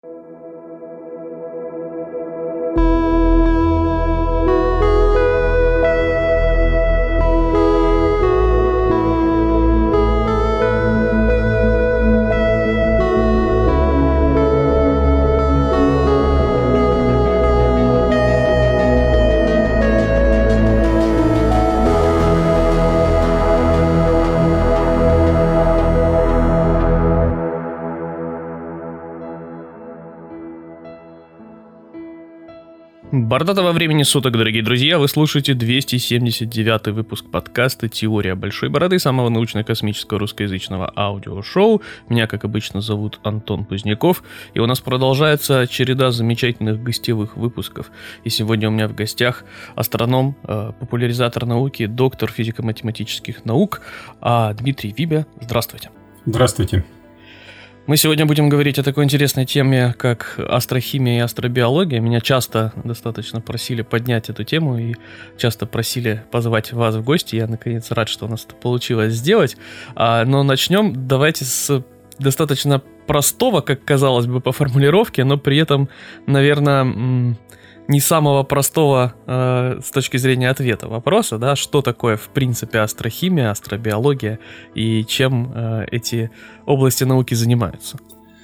Бородатого времени суток, дорогие друзья, вы слушаете 279-й выпуск подкаста «Теория Большой Бороды», самого научно-космического русскоязычного аудиошоу. Меня, как обычно, зовут Антон Поздняков, и у нас продолжается череда замечательных гостевых выпусков. И сегодня у меня в гостях астроном, популяризатор науки, доктор физико-математических наук Дмитрий Вибя. Здравствуйте. Здравствуйте. Мы сегодня будем говорить о такой интересной теме, как астрохимия и астробиология. Меня часто достаточно просили поднять эту тему и часто просили позвать вас в гости. Я, наконец, рад, что у нас это получилось сделать. Но начнем давайте с достаточно простого, как казалось бы, по формулировке, но при этом, наверное, не самого простого с точки зрения ответа вопроса, да, что такое, в принципе, астрохимия, астробиология и чем эти области науки занимаются?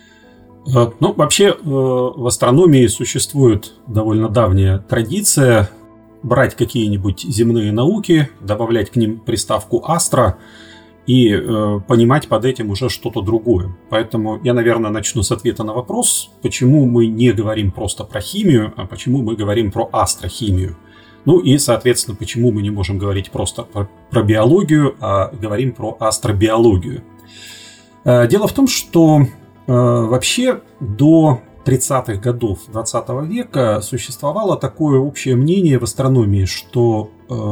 Вообще в астрономии существует довольно давняя традиция брать какие-нибудь земные науки, добавлять к ним приставку «астро» и понимать под этим уже что-то другое. Поэтому я, наверное, начну с ответа на вопрос, почему мы не говорим просто про химию, а почему мы говорим про астрохимию. Ну и, соответственно, почему мы не можем говорить просто про биологию, а говорим про астробиологию. Дело в том, что вообще до 30-х годов 20 века существовало такое общее мнение в астрономии, что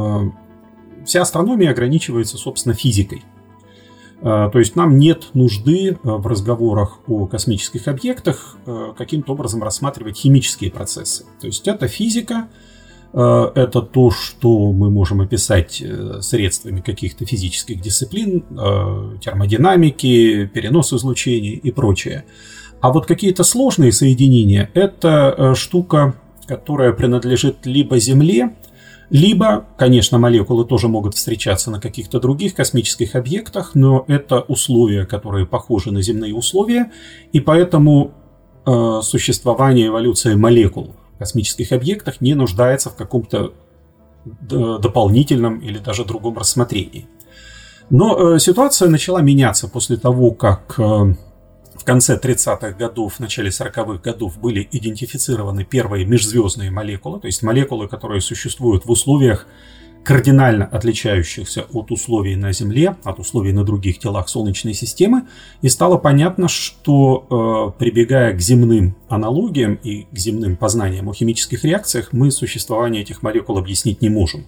вся астрономия ограничивается, собственно, физикой. То есть нам нет нужды в разговорах о космических объектах каким-то образом рассматривать химические процессы. То есть это физика, это то, что мы можем описать средствами каких-то физических дисциплин, термодинамики, перенос излучений и прочее. А вот какие-то сложные соединения – это штука, которая принадлежит либо Земле, либо, конечно, молекулы тоже могут встречаться на каких-то других космических объектах, но это условия, которые похожи на земные условия, и поэтому существование эволюции молекул в космических объектах не нуждается в каком-то дополнительном или даже другом рассмотрении. Но ситуация начала меняться после того, как в конце 30-х годов, в начале 40-х годов были идентифицированы первые межзвездные молекулы, то есть молекулы, которые существуют в условиях, кардинально отличающихся от условий на Земле, от условий на других телах Солнечной системы, и стало понятно, что прибегая к земным аналогиям и к земным познаниям о химических реакциях, мы существование этих молекул объяснить не можем.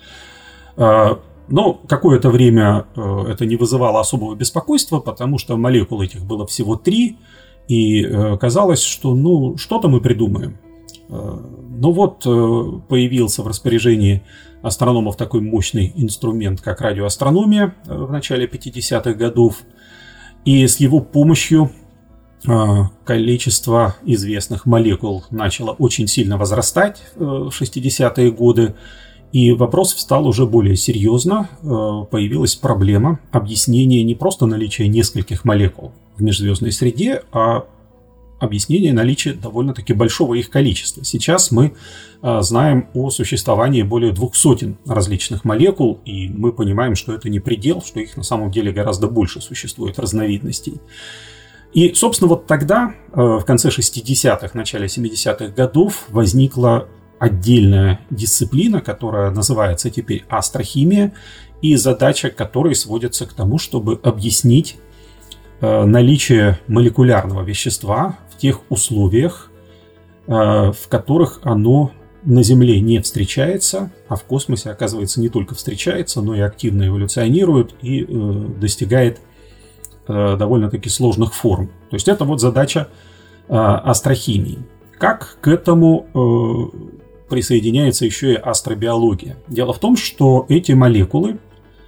Но какое-то время это не вызывало особого беспокойства, потому что молекул этих было всего 3, и казалось, что что-то мы придумаем. Но вот появился в распоряжении астрономов такой мощный инструмент, как радиоастрономия в начале 50-х годов, и с его помощью количество известных молекул начало очень сильно возрастать в 60-е годы. И вопрос встал уже более серьезно. Появилась проблема объяснения не просто наличия нескольких молекул в межзвездной среде, а объяснения наличия довольно-таки большого их количества. Сейчас мы знаем о существовании более 200 различных молекул, и мы понимаем, что это не предел, что их на самом деле гораздо больше существует разновидностей. И, собственно, вот тогда, в конце 60-х, начале 70-х годов, возникла отдельная дисциплина, которая называется теперь астрохимия, и задача которой сводится к тому, чтобы объяснить наличие молекулярного вещества в тех условиях, в которых оно на Земле не встречается, а в космосе, оказывается, не только встречается, но и активно эволюционирует и достигает довольно-таки сложных форм. То есть это вот задача астрохимии. Как к этому присоединяется еще и астробиология? Дело в том, что эти молекулы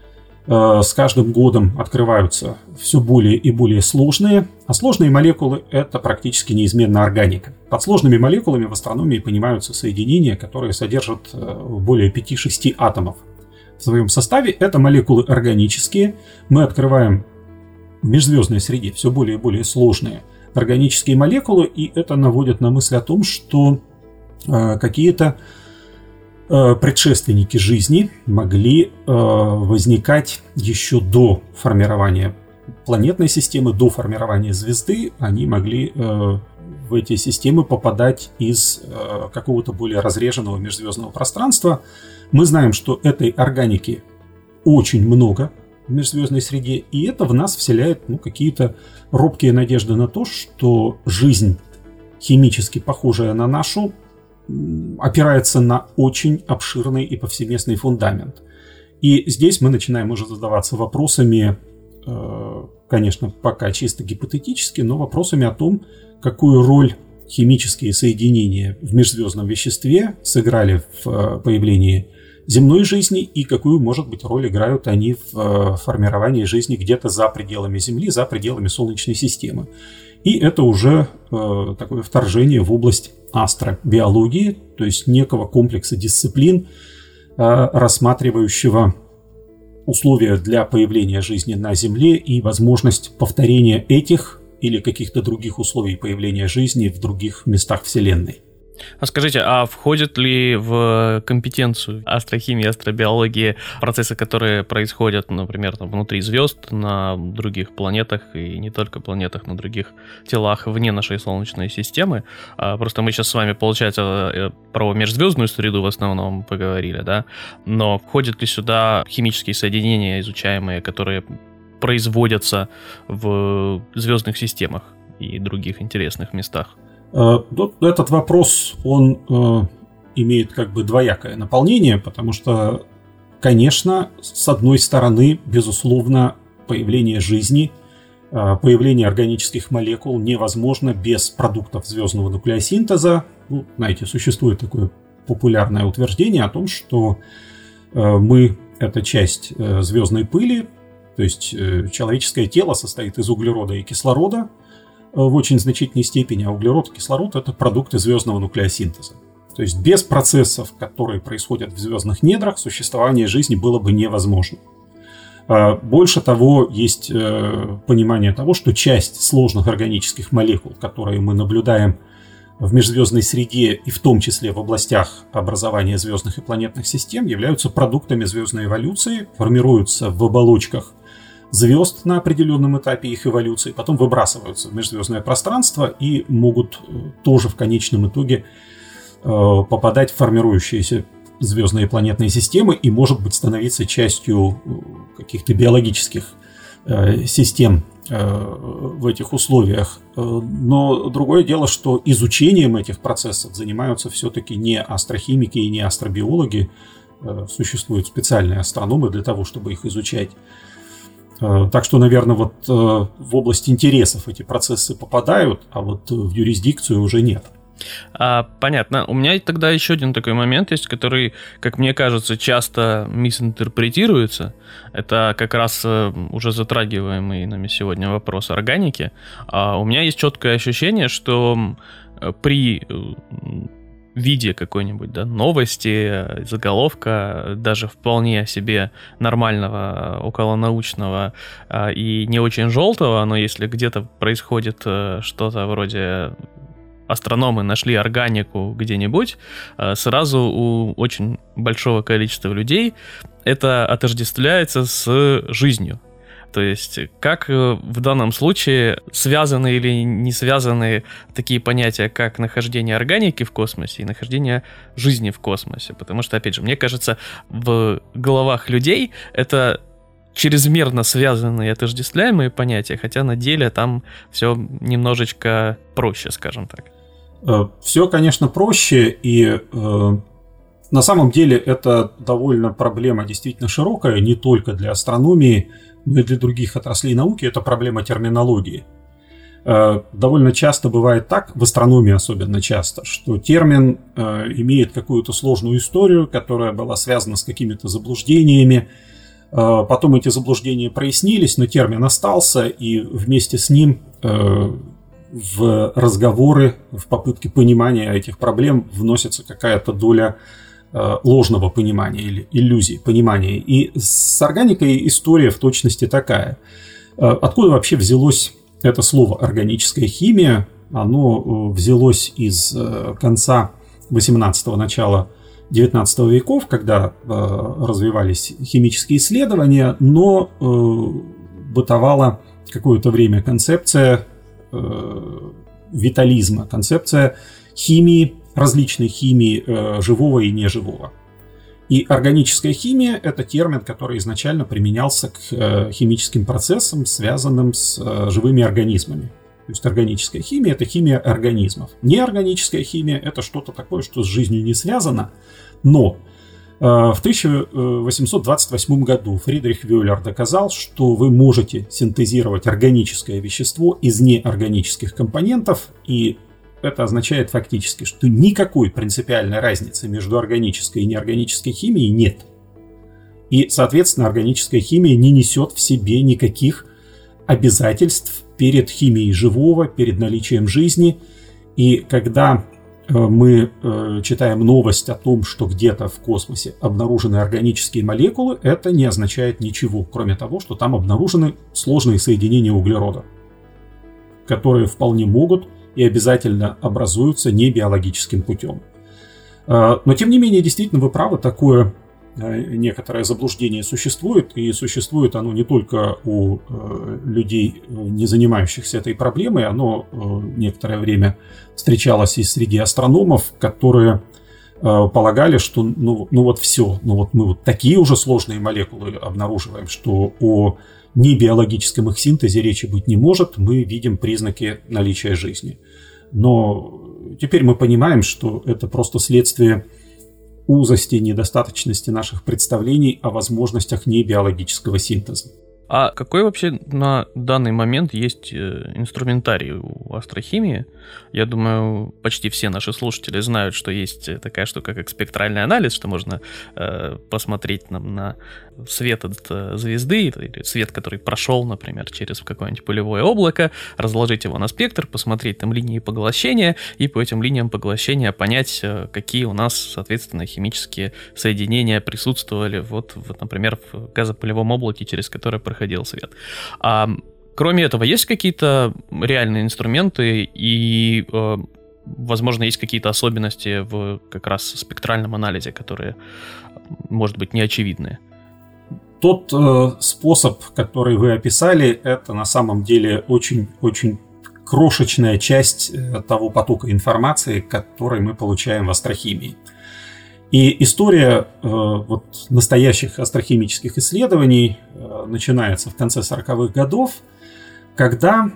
с каждым годом открываются все более и более сложные, а сложные молекулы – это практически неизменно органика. Под сложными молекулами в астрономии понимаются соединения, которые содержат более 5-6 атомов в своем составе. Это молекулы органические. Мы открываем в межзвездной среде все более и более сложные органические молекулы, и это наводит на мысль о том, что какие-то предшественники жизни могли возникать еще до формирования планетной системы, до формирования звезды. Они могли в эти системы попадать из какого-то более разреженного межзвездного пространства. Мы знаем, что этой органики очень много в межзвездной среде, и это в нас вселяет какие-то робкие надежды на то, что жизнь, химически похожая на нашу, опирается на очень обширный и повсеместный фундамент. И здесь мы начинаем уже задаваться вопросами, конечно, пока чисто гипотетически, но вопросами о том, какую роль химические соединения в межзвездном веществе сыграли в появлении земной жизни и какую, может быть, роль играют они в формировании жизни где-то за пределами Земли, за пределами Солнечной системы. И это уже такое вторжение в область астробиологии, то есть некого комплекса дисциплин, рассматривающего условия для появления жизни на Земле и возможность повторения этих или каких-то других условий появления жизни в других местах Вселенной. А скажите, а входят ли в компетенцию астрохимии, астробиологии процессы, которые происходят, например, внутри звезд, на других планетах и не только планетах, на других телах вне нашей Солнечной системы? Просто мы сейчас с вами, получается, про межзвездную среду в основном поговорили, да? Но входят ли сюда химические соединения, изучаемые, которые производятся в звездных системах и других интересных местах? Этот вопрос, он имеет как бы двоякое наполнение, потому что, конечно, с одной стороны, безусловно, появление жизни, появление органических молекул невозможно без продуктов звездного нуклеосинтеза. Знаете, существует такое популярное утверждение о том, что мы – это часть звездной пыли, то есть человеческое тело состоит из углерода и кислорода в очень значительной степени, а углерод и кислород – это продукты звездного нуклеосинтеза. То есть без процессов, которые происходят в звездных недрах, существование жизни было бы невозможно. Больше того, есть понимание того, что часть сложных органических молекул, которые мы наблюдаем в межзвездной среде и в том числе в областях образования звездных и планетных систем, являются продуктами звездной эволюции, формируются в оболочках звезд на определенном этапе их эволюции, потом выбрасываются в межзвездное пространство и могут тоже в конечном итоге попадать в формирующиеся звездные и планетные системы и, может быть, становиться частью каких-то биологических систем в этих условиях. Но другое дело, что изучением этих процессов занимаются все-таки не астрохимики и не астробиологи. Существуют специальные астрономы для того, чтобы их изучать. Так что, наверное, вот в область интересов эти процессы попадают, а вот в юрисдикцию уже нет. Понятно. У меня тогда еще один такой момент есть, который, как мне кажется, часто мисинтерпретируется. Это как раз уже затрагиваемый нами сегодня вопрос органики. У меня есть четкое ощущение, что при виде какой-нибудь, да, новости, заголовка, даже вполне себе нормального, околонаучного и не очень желтого, но если где-то происходит что-то вроде астрономы нашли органику где-нибудь, сразу у очень большого количества людей это отождествляется с жизнью. То есть, как в данном случае связаны или не связаны такие понятия, как нахождение органики в космосе и нахождение жизни в космосе? Потому что, опять же, мне кажется, в головах людей это чрезмерно связанные и отождествляемые понятия, хотя на деле там все немножечко проще, скажем так. Все, конечно, проще, и на самом деле это довольно проблема действительно широкая, не только для астрономии, но и для других отраслей науки. Это проблема терминологии. Довольно часто бывает так, в астрономии особенно часто, что термин имеет какую-то сложную историю, которая была связана с какими-то заблуждениями, Потом эти заблуждения прояснились, но термин остался, и вместе с ним в разговоры, в попытке понимания этих проблем вносится какая-то доля ложного понимания или иллюзии понимания. И с органикой история в точности такая. Откуда вообще взялось это слово «органическая химия»? Оно взялось из конца 18-го, начала 19 веков, когда развивались химические исследования, но бытовала какое-то время концепция витализма, концепция химии, различной химии живого и неживого. И органическая химия – это термин, который изначально применялся к химическим процессам, связанным с живыми организмами. То есть органическая химия – это химия организмов. Неорганическая химия – это что-то такое, что с жизнью не связано. Но в 1828 году Фридрих Вёллер доказал, что вы можете синтезировать органическое вещество из неорганических компонентов, и это означает фактически, что никакой принципиальной разницы между органической и неорганической химией нет. И, соответственно, органическая химия не несет в себе никаких обязательств перед химией живого, перед наличием жизни. И когда мы читаем новость о том, что где-то в космосе обнаружены органические молекулы, это не означает ничего, кроме того, что там обнаружены сложные соединения углерода, которые вполне могут и обязательно образуются не биологическим путем. Но, тем не менее, действительно, вы правы, такое некоторое заблуждение существует, и существует оно не только у людей, не занимающихся этой проблемой, оно некоторое время встречалось и среди астрономов, которые полагали, что ну вот все, мы вот такие уже сложные молекулы обнаруживаем, что о небиологическом их синтезе речи быть не может, мы видим признаки наличия жизни. Но теперь мы понимаем, что это просто следствие узости, недостаточности наших представлений о возможностях небиологического синтеза. А какой вообще на данный момент есть инструментарий у астрохимии? Я думаю, почти все наши слушатели знают, что есть такая штука, как спектральный анализ, что можно посмотреть на свет от звезды, или свет, который прошел, например, через какое-нибудь пылевое облако, разложить его на спектр, посмотреть там линии поглощения, и по этим линиям поглощения понять, какие у нас, соответственно, химические соединения присутствовали, вот например, в газопылевом облаке, через которое проходил свет. А кроме этого, есть какие-то реальные инструменты и, возможно, есть какие-то особенности в как раз спектральном анализе, которые, может быть, неочевидные? Тот способ, который вы описали, это на самом деле очень-очень крошечная часть того потока информации, который мы получаем в астрохимии. И история вот настоящих астрохимических исследований начинается в конце 40-х годов, когда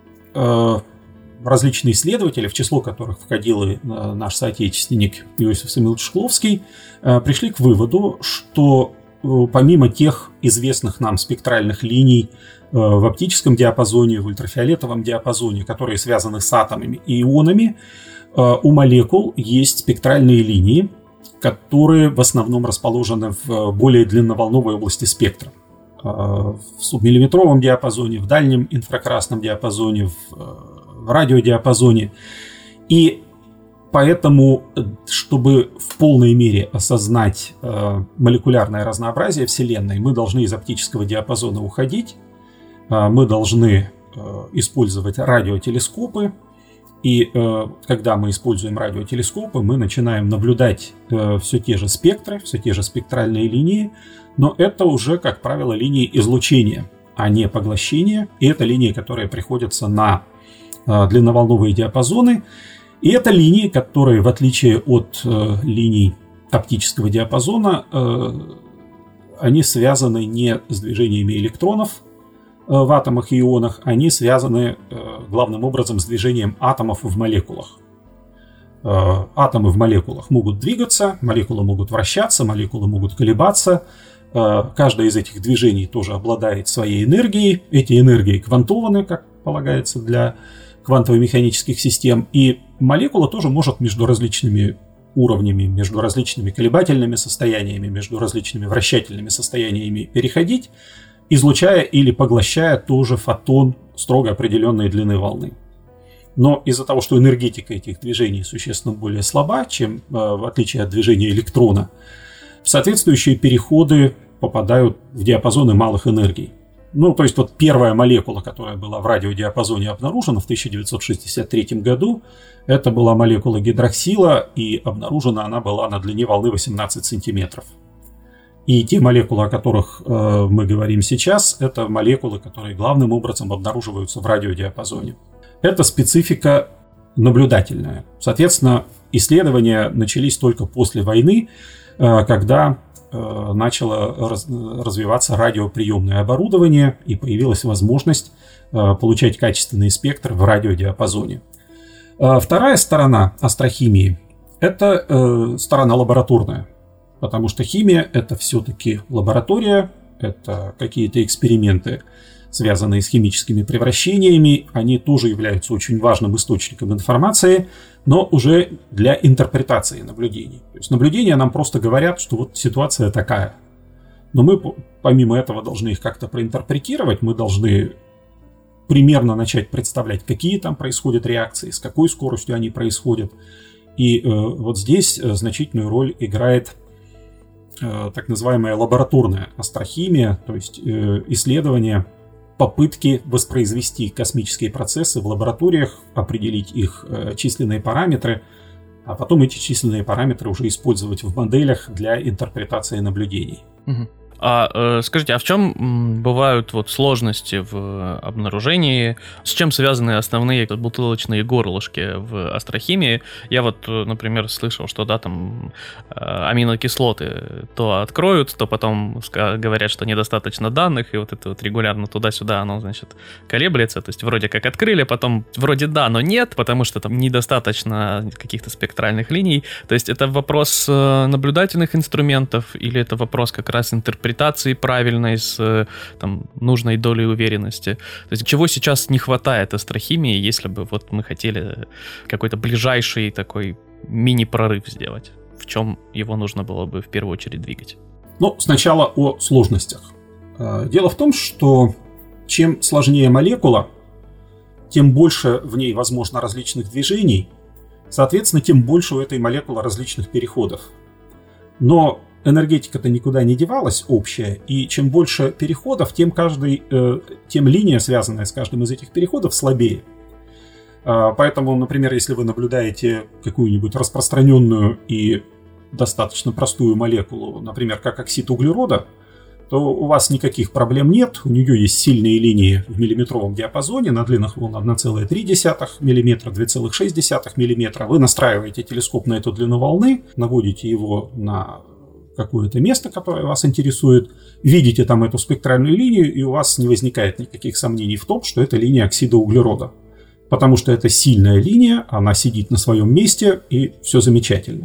различные исследователи, в число которых входил и наш соотечественник Иосиф Самуилович Шкловский, пришли к выводу, что помимо тех известных нам спектральных линий в оптическом диапазоне, в ультрафиолетовом диапазоне, которые связаны с атомами и ионами, у молекул есть спектральные линии, которые в основном расположены в более длинноволновой области спектра. В субмиллиметровом диапазоне, в дальнем инфракрасном диапазоне, в радиодиапазоне. И поэтому, чтобы в полной мере осознать молекулярное разнообразие Вселенной, мы должны из оптического диапазона уходить, мы должны использовать радиотелескопы. И когда мы используем радиотелескопы, мы начинаем наблюдать все те же спектры, все те же спектральные линии, но это уже, как правило, линии излучения, а не поглощения. И это линии, которые приходятся на длинноволновые диапазоны. И это линии, которые, в отличие от линий оптического диапазона, они связаны не с движениями электронов в атомах и ионах, они связаны главным образом с движением атомов в молекулах. Атомы в молекулах могут двигаться, молекулы могут вращаться, молекулы могут колебаться. Каждое из этих движений тоже обладает своей энергией. Эти энергии квантованы, как полагается для квантово-механических систем. И молекула тоже может между различными уровнями, между различными колебательными состояниями, между различными вращательными состояниями переходить, излучая или поглощая тоже фотон строго определенной длины волны. Но из-за того, что энергетика этих движений существенно более слаба, чем в отличие от движения электрона, соответствующие переходы попадают в диапазоны малых энергий. Ну, то есть вот первая молекула, которая была в радиодиапазоне обнаружена в 1963 году, это была молекула гидроксила, и обнаружена она была на длине волны 18 сантиметров. И те молекулы, о которых мы говорим сейчас, это молекулы, которые главным образом обнаруживаются в радиодиапазоне. Это специфика наблюдательная. Соответственно, исследования начались только после войны, когда начало развиваться радиоприемное оборудование и появилась возможность получать качественный спектр в радиодиапазоне. Вторая сторона астрохимии – это сторона лабораторная, потому что химия – это все-таки лаборатория, это какие-то эксперименты, связанные с химическими превращениями. Они тоже являются очень важным источником информации, но уже для интерпретации наблюдений. То есть наблюдения нам просто говорят, что вот ситуация такая. Но мы помимо этого должны их как-то проинтерпретировать, мы должны примерно начать представлять, какие там происходят реакции, с какой скоростью они происходят. И вот здесь значительную роль играет так называемая лабораторная астрохимия, то есть исследование, попытки воспроизвести космические процессы в лабораториях, определить их численные параметры, а потом эти численные параметры уже использовать в моделях для интерпретации наблюдений. Скажите, а в чем бывают вот сложности в обнаружении? С чем связаны основные бутылочные горлышки в астрохимии? Я вот, например, слышал, что да, там аминокислоты то откроют, то потом говорят, что недостаточно данных, и вот это вот регулярно туда-сюда оно, значит, колеблется. То есть вроде как открыли, потом вроде да, но нет, потому что там недостаточно каких-то спектральных линий. То есть это вопрос наблюдательных инструментов или это вопрос как раз интерпретации правильной с там, нужной долей уверенности. То есть чего сейчас не хватает астрохимии, если бы вот мы хотели какой-то ближайший такой мини-прорыв сделать? В чем его нужно было бы в первую очередь двигать? Ну, сначала о сложностях. Дело в том, что чем сложнее молекула, тем больше в ней возможно различных движений, соответственно, тем больше у этой молекулы различных переходов. Но энергетика-то никуда не девалась общая, и чем больше переходов, тем линия, связанная с каждым из этих переходов, слабее. Поэтому, например, если вы наблюдаете какую-нибудь распространенную и достаточно простую молекулу, например, как оксид углерода, то у вас никаких проблем нет, у нее есть сильные линии в миллиметровом диапазоне на длинах волн 1,3 мм, 2,6 мм. Вы настраиваете телескоп на эту длину волны, наводите его на какое-то место, которое вас интересует, видите там эту спектральную линию, и у вас не возникает никаких сомнений в том, что это линия оксида углерода. Потому что это сильная линия, она сидит на своем месте, и все замечательно.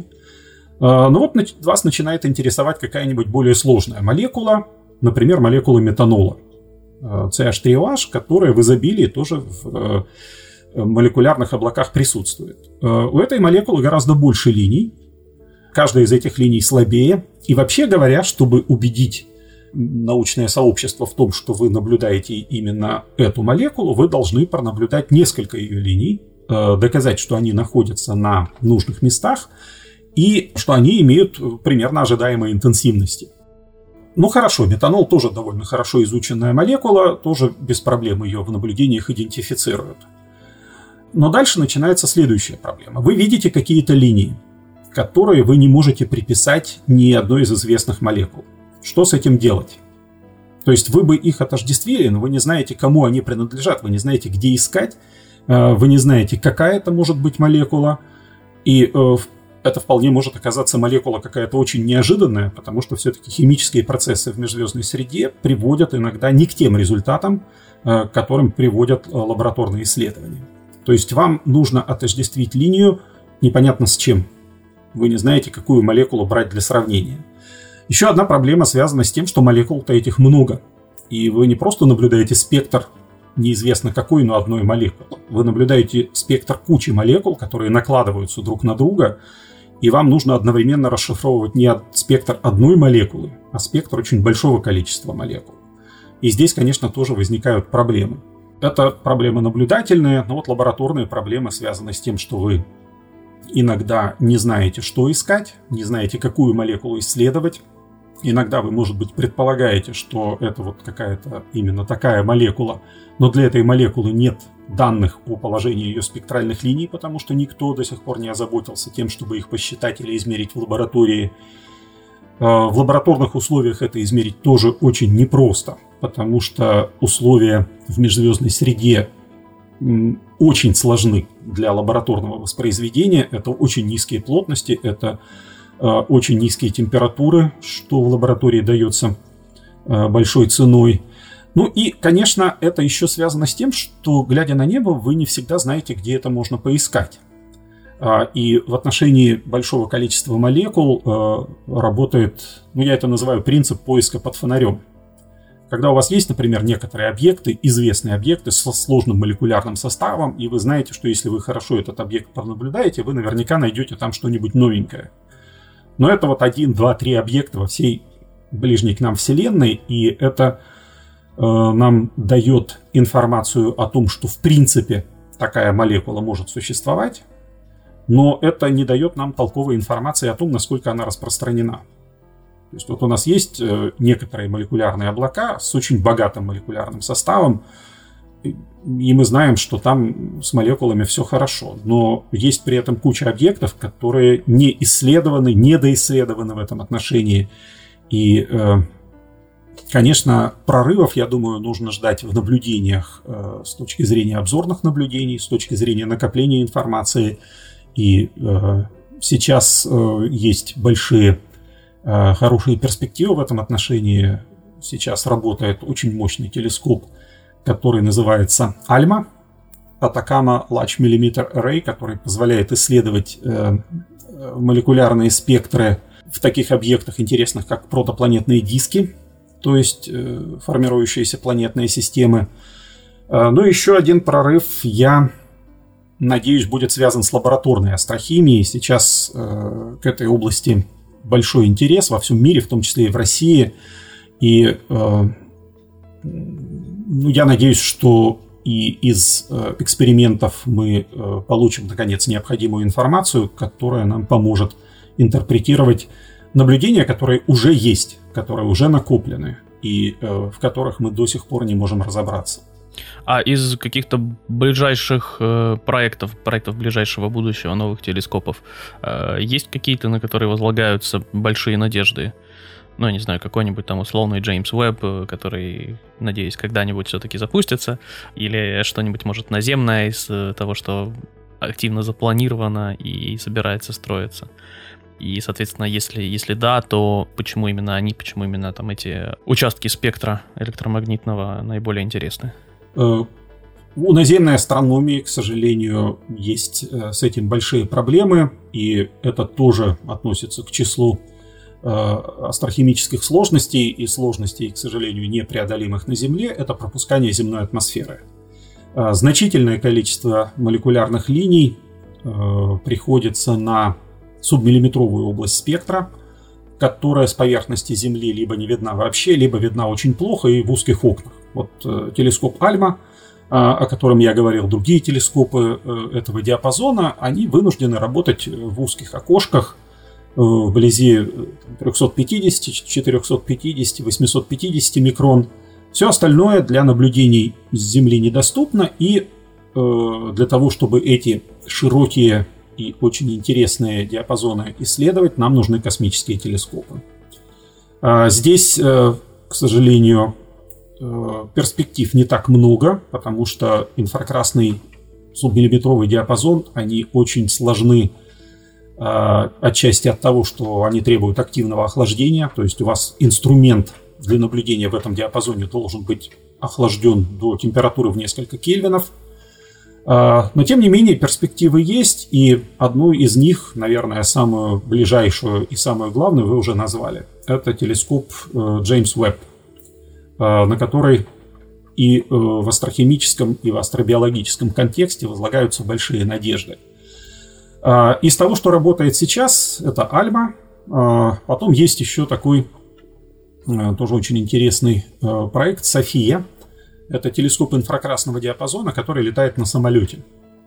Но вот вас начинает интересовать какая-нибудь более сложная молекула, например, молекула метанола, CH3OH, которая в изобилии тоже в молекулярных облаках присутствует. У этой молекулы гораздо больше линий, каждая из этих линий слабее. И вообще говоря, чтобы убедить научное сообщество в том, что вы наблюдаете именно эту молекулу, вы должны пронаблюдать несколько ее линий, доказать, что они находятся на нужных местах и что они имеют примерно ожидаемые интенсивности. Ну хорошо, метанол тоже довольно хорошо изученная молекула, тоже без проблем ее в наблюдениях идентифицируют. Но дальше начинается следующая проблема. Вы видите какие-то линии, которые вы не можете приписать ни одной из известных молекул. Что с этим делать? То есть вы бы их отождествили, но вы не знаете, кому они принадлежат, вы не знаете, где искать, вы не знаете, какая это может быть молекула, и это вполне может оказаться молекула какая-то очень неожиданная, потому что все-таки химические процессы в межзвездной среде приводят иногда не к тем результатам, к которым приводят лабораторные исследования. То есть вам нужно отождествить линию непонятно с чем. Вы не знаете, какую молекулу брать для сравнения. Еще одна проблема связана с тем, что молекул-то этих много. И вы не просто наблюдаете спектр неизвестно какой, но одной молекулы. Вы наблюдаете спектр кучи молекул, которые накладываются друг на друга. и вам нужно одновременно расшифровывать не спектр одной молекулы, а спектр очень большого количества молекул. И здесь, конечно, тоже возникают проблемы. Это проблемы наблюдательные, но вот лабораторные проблемы связаны с тем, что вы иногда не знаете, что искать, не знаете, какую молекулу исследовать. Иногда вы, может быть, предполагаете, что это вот какая-то именно такая молекула, но для этой молекулы нет данных о положении ее спектральных линий, потому что никто до сих пор не озаботился тем, чтобы их посчитать или измерить в лаборатории. В лабораторных условиях это измерить тоже очень непросто, потому что условия в межзвездной среде очень сложны для лабораторного воспроизведения. Это очень низкие плотности, это очень низкие температуры, что в лаборатории дается большой ценой. Ну и, конечно, это еще связано с тем, что, глядя на небо, вы не всегда знаете, где это можно поискать. И в отношении большого количества молекул работает, я это называю принцип поиска под фонарем. Когда у вас есть, например, некоторые объекты, известные объекты со сложным молекулярным составом, и вы знаете, что если вы хорошо этот объект пронаблюдаете, вы наверняка найдете там что-нибудь новенькое. Но это вот 1, 2, 3 объекта во всей ближней к нам Вселенной, и это нам дает информацию о том, что в принципе такая молекула может существовать, но это не дает нам толковой информации о том, насколько она распространена. То есть вот у нас есть некоторые молекулярные облака с очень богатым молекулярным составом, и мы знаем, что там с молекулами все хорошо. Но есть при этом куча объектов, которые не исследованы, недоисследованы в этом отношении. И, конечно, прорывов, я думаю, нужно ждать в наблюдениях с точки зрения обзорных наблюдений, с точки зрения накопления информации. И сейчас есть большие хорошие перспективы в этом отношении. Сейчас работает очень мощный телескоп, который называется ALMA, Atacama Large Millimeter Array, который позволяет исследовать молекулярные спектры в таких объектах интересных, как протопланетные диски, то есть формирующиеся планетные системы. Но еще один прорыв, я надеюсь, будет связан с лабораторной астрохимией. Сейчас к этой области большой интерес во всем мире, в том числе и в России. И я надеюсь, что и из экспериментов мы получим, наконец, необходимую информацию, которая нам поможет интерпретировать наблюдения, которые уже есть, которые уже накоплены, и в которых мы до сих пор не можем разобраться. А из каких-то ближайших проектов ближайшего будущего, новых телескопов, есть какие-то, на которые возлагаются большие надежды? Я не знаю, какой-нибудь там условный Джеймс Уэбб, который, надеюсь, когда-нибудь все-таки запустится, или что-нибудь, может, наземное из того, что активно запланировано и собирается строиться. И, соответственно, если да, то почему именно они, почему именно там эти участки спектра электромагнитного наиболее интересны? У наземной астрономии, к сожалению, есть с этим большие проблемы, и это тоже относится к числу астрохимических сложностей и сложностей, к сожалению, непреодолимых на Земле, это пропускание земной атмосферы. Значительное количество молекулярных линий приходится на субмиллиметровую область спектра, которая с поверхности Земли либо не видна вообще, либо видна очень плохо и в узких окнах. Вот телескоп ALMA, о котором я говорил, другие телескопы этого диапазона, они вынуждены работать в узких окошках вблизи 350, 450, 850 микрон. Все остальное для наблюдений с Земли недоступно, и для того, чтобы эти широкие и очень интересные диапазоны исследовать, нам нужны космические телескопы. Здесь, к сожалению, перспектив не так много, потому что инфракрасный субмиллиметровый диапазон, они очень сложны отчасти от того, что они требуют активного охлаждения, то есть у вас инструмент для наблюдения в этом диапазоне должен быть охлажден до температуры в несколько кельвинов. Но, тем не менее, перспективы есть, и одну из них, наверное, самую ближайшую и самую главную вы уже назвали. Это телескоп Джеймс Уэбб, на который и в астрохимическом, и в астробиологическом контексте возлагаются большие надежды. Из того, что работает сейчас, это Альма. Потом есть еще такой тоже очень интересный проект «София». Это телескоп инфракрасного диапазона, который летает на самолете.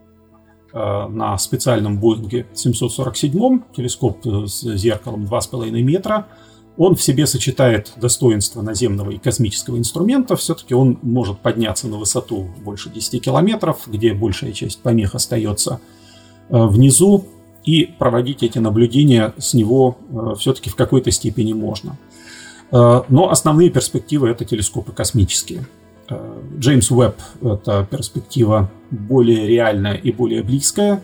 На специальном Боинге 747, телескоп с зеркалом 2,5 метра. Он в себе сочетает достоинства наземного и космического инструмента. Все-таки он может подняться на высоту больше 10 километров, где большая часть помех остается внизу. И проводить эти наблюдения с него все-таки в какой-то степени можно. Но основные перспективы – это телескопы космические. Джеймс Уэбб – это перспектива более реальная и более близкая.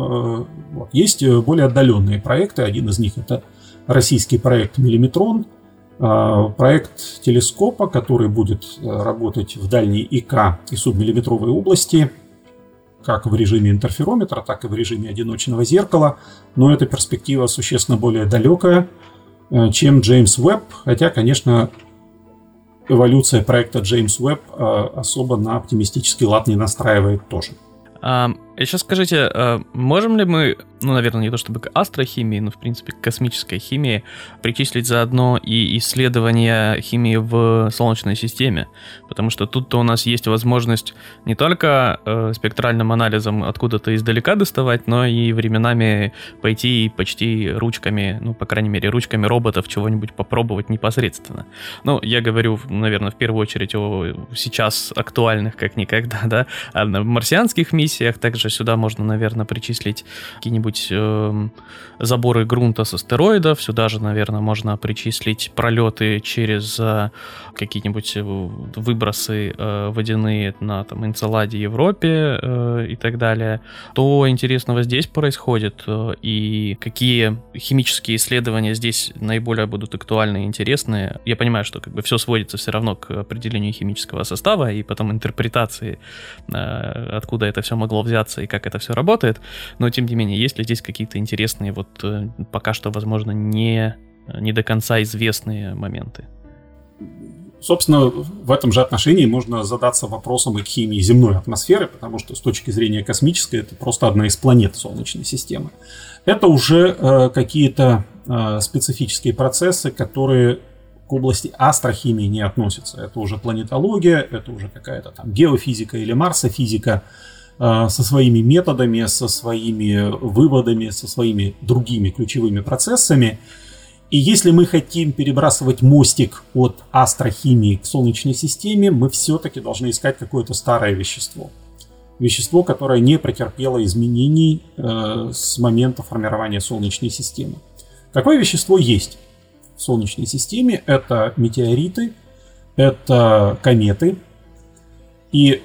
Есть более отдаленные проекты. Один из них – это российский проект «Миллиметрон». Проект телескопа, который будет работать в дальней ИК и субмиллиметровой области, как в режиме интерферометра, так и в режиме одиночного зеркала. Но эта перспектива существенно более далекая, чем Джеймс Уэбб. Хотя, конечно, эволюция проекта Джеймс Уэбб особо на оптимистический лад не настраивает тоже. Сейчас скажите, можем ли мы, наверное, не то чтобы к астрохимии, но, в принципе, к космической химии причислить заодно и исследования химии в Солнечной системе? Потому что тут-то у нас есть возможность не только спектральным анализом откуда-то издалека доставать, но и временами пойти и почти ручками, по крайней мере, ручками роботов чего-нибудь попробовать непосредственно. Я говорю, наверное, в первую очередь о сейчас актуальных как никогда, да, о марсианских миссиях. Также сюда можно, наверное, причислить какие-нибудь заборы грунта с астероидов. Сюда же, наверное, можно причислить пролеты через какие-нибудь выбросы водяные на Энцеладе, Европе и так далее. Что интересного здесь происходит и какие химические исследования здесь наиболее будут актуальны и интересны? Я понимаю, что все сводится все равно к определению химического состава и потом интерпретации, откуда это все могло взяться и как это все работает, но тем не менее, есть ли здесь какие-то интересные, пока что, возможно, не до конца известные моменты? Собственно, в этом же отношении можно задаться вопросом и к химии земной атмосферы, потому что с точки зрения космической это просто одна из планет Солнечной системы. Это уже какие-то специфические процессы, которые к области астрохимии не относятся. Это уже планетология, это уже какая-то геофизика или марсофизика, со своими методами, со своими выводами, со своими другими ключевыми процессами. И если мы хотим перебрасывать мостик от астрохимии к Солнечной системе, мы все-таки должны искать какое-то старое вещество. Вещество, которое не претерпело изменений с момента формирования Солнечной системы. Какое вещество есть в Солнечной системе? Это метеориты, это кометы. И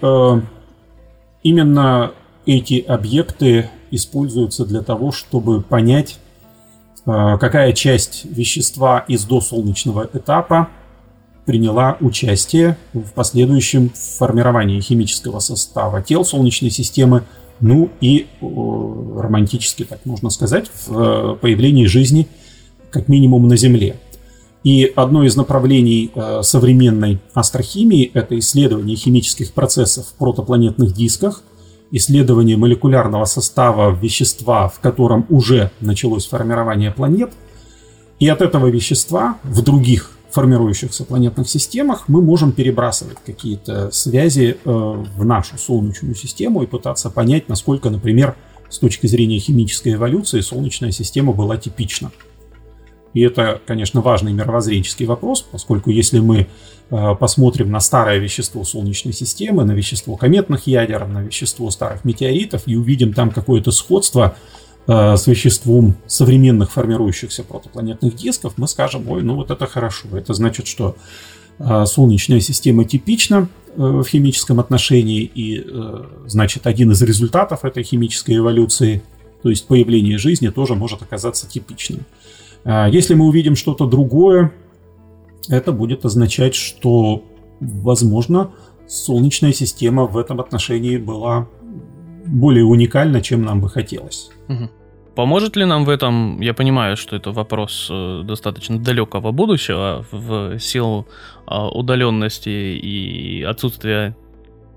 именно эти объекты используются для того, чтобы понять, какая часть вещества из досолнечного этапа приняла участие в последующем формировании химического состава тел Солнечной системы, и романтически, так можно сказать, в появлении жизни как минимум на Земле. И одно из направлений современной астрохимии – это исследование химических процессов в протопланетных дисках, исследование молекулярного состава вещества, в котором уже началось формирование планет. И от этого вещества в других формирующихся планетных системах мы можем перебрасывать какие-то связи в нашу Солнечную систему и пытаться понять, насколько, например, с точки зрения химической эволюции Солнечная система была типична. И это, конечно, важный мировоззренческий вопрос, поскольку если мы посмотрим на старое вещество Солнечной системы, на вещество кометных ядер, на вещество старых метеоритов и увидим там какое-то сходство с веществом современных формирующихся протопланетных дисков, мы скажем: ой, это хорошо. Это значит, что Солнечная система типична в химическом отношении, и значит, один из результатов этой химической эволюции, то есть появление жизни, тоже может оказаться типичным. Если мы увидим что-то другое, это будет означать, что, возможно, Солнечная система в этом отношении была более уникальна, чем нам бы хотелось. Поможет ли нам в этом, я понимаю, что это вопрос достаточно далекого будущего, в силу удаленности и отсутствия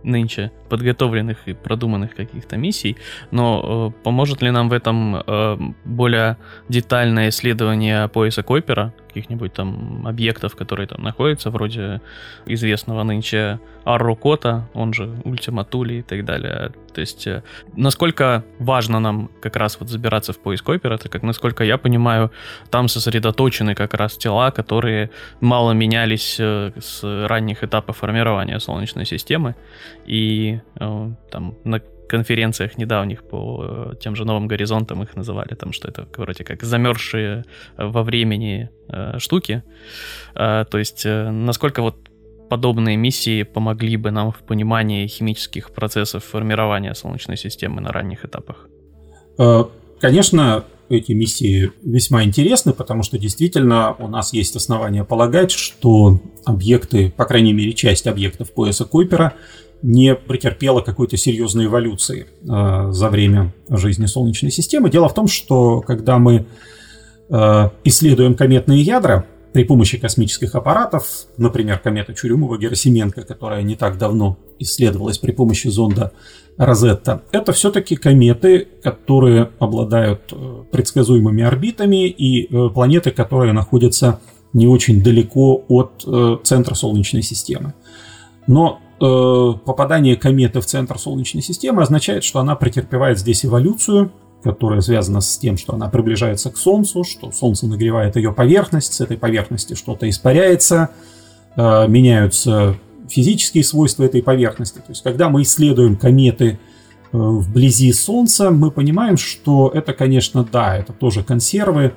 нынче подготовленных и продуманных каких-то миссий, но поможет ли нам в этом более детальное исследование пояса Койпера, каких-нибудь там объектов, которые там находятся, вроде известного нынче Арру-Кота, он же Ультима Тули и так далее. То есть насколько важно нам как раз вот забираться в пояс Койпера, так как, насколько я понимаю, там сосредоточены как раз тела, которые мало менялись с ранних этапов формирования Солнечной системы, и там на конференциях недавних по тем же новым горизонтам их называли, там, что это вроде как замерзшие во времени штуки. То есть насколько вот подобные миссии помогли бы нам в понимании химических процессов формирования Солнечной системы на ранних этапах? Конечно, эти миссии весьма интересны, потому что действительно у нас есть основания полагать, что объекты, по крайней мере часть объектов пояса Койпера, не претерпела какой-то серьезной эволюции за время жизни Солнечной системы. Дело в том, что когда мы исследуем кометные ядра при помощи космических аппаратов, например, комета Чурюмова-Герасименко, которая не так давно исследовалась при помощи зонда Розетта, это все-таки кометы, которые обладают предсказуемыми орбитами, и планеты, которые находятся не очень далеко от центра Солнечной системы. Но попадание кометы в центр Солнечной системы означает, что она претерпевает здесь эволюцию, которая связана с тем, что она приближается к Солнцу, что Солнце нагревает ее поверхность, с этой поверхности что-то испаряется, меняются физические свойства этой поверхности. То есть, когда мы исследуем кометы вблизи Солнца, мы понимаем, что это, конечно, да, это тоже консервы,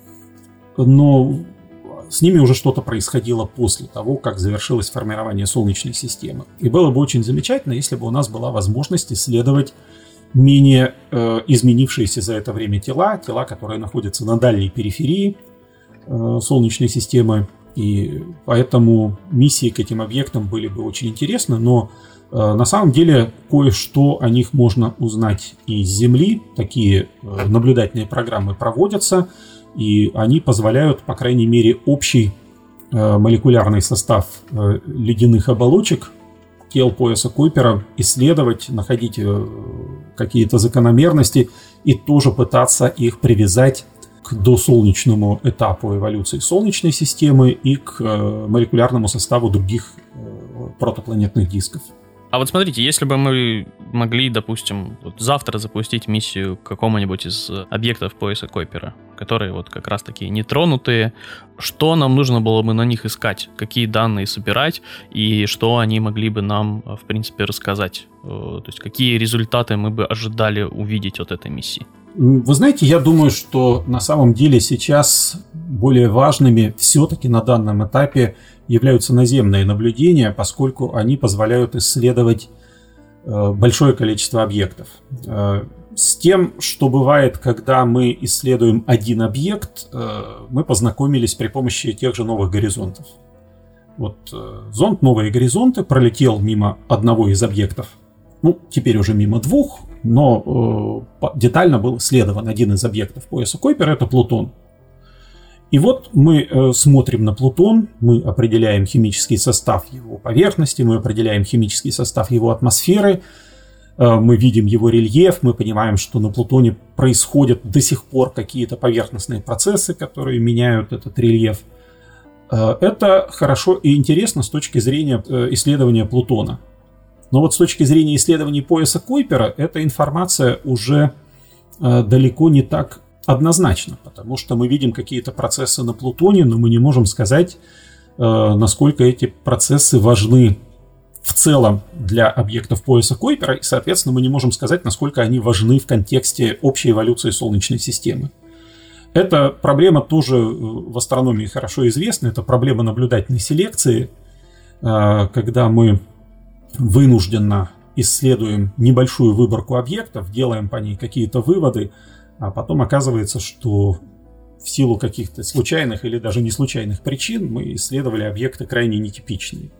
но с ними уже что-то происходило после того, как завершилось формирование Солнечной системы. И было бы очень замечательно, если бы у нас была возможность исследовать менее изменившиеся за это время тела, которые находятся на дальней периферии Солнечной системы. И поэтому миссии к этим объектам были бы очень интересны, но на самом деле кое-что о них можно узнать и с Земли. Такие наблюдательные программы проводятся, и они позволяют, по крайней мере, общий молекулярный состав ледяных оболочек тел пояса Койпера исследовать, находить какие-то закономерности и тоже пытаться их привязать к досолнечному этапу эволюции Солнечной системы и к молекулярному составу других протопланетных дисков. А вот смотрите, если бы мы могли, допустим, вот завтра запустить миссию к какому-нибудь из объектов пояса Койпера, которые вот как раз такие нетронутые, что нам нужно было бы на них искать, какие данные собирать и что они могли бы нам, в принципе, рассказать? То есть какие результаты мы бы ожидали увидеть от этой миссии? Вы знаете, я думаю, что на самом деле сейчас более важными все-таки на данном этапе являются наземные наблюдения, поскольку они позволяют исследовать большое количество объектов. С тем, что бывает, когда мы исследуем один объект, мы познакомились при помощи тех же новых горизонтов. Вот зонд «Новые горизонты» пролетел мимо одного из объектов, теперь уже мимо двух, но детально был исследован один из объектов пояса Койпера, это Плутон. И вот мы смотрим на Плутон, мы определяем химический состав его поверхности, мы определяем химический состав его атмосферы, мы видим его рельеф, мы понимаем, что на Плутоне происходят до сих пор какие-то поверхностные процессы, которые меняют этот рельеф. Это хорошо и интересно с точки зрения исследования Плутона. Но вот с точки зрения исследований пояса Койпера эта информация уже далеко не так однозначна, потому что мы видим какие-то процессы на Плутоне, но мы не можем сказать, насколько эти процессы важны в целом для объектов пояса Койпера, и, соответственно, мы не можем сказать, насколько они важны в контексте общей эволюции Солнечной системы. Эта проблема тоже в астрономии хорошо известна, это проблема наблюдательной селекции, когда мы вынужденно исследуем небольшую выборку объектов, делаем по ней какие-то выводы, а потом оказывается, что в силу каких-то случайных или даже не случайных причин мы исследовали объекты крайне нетипичные.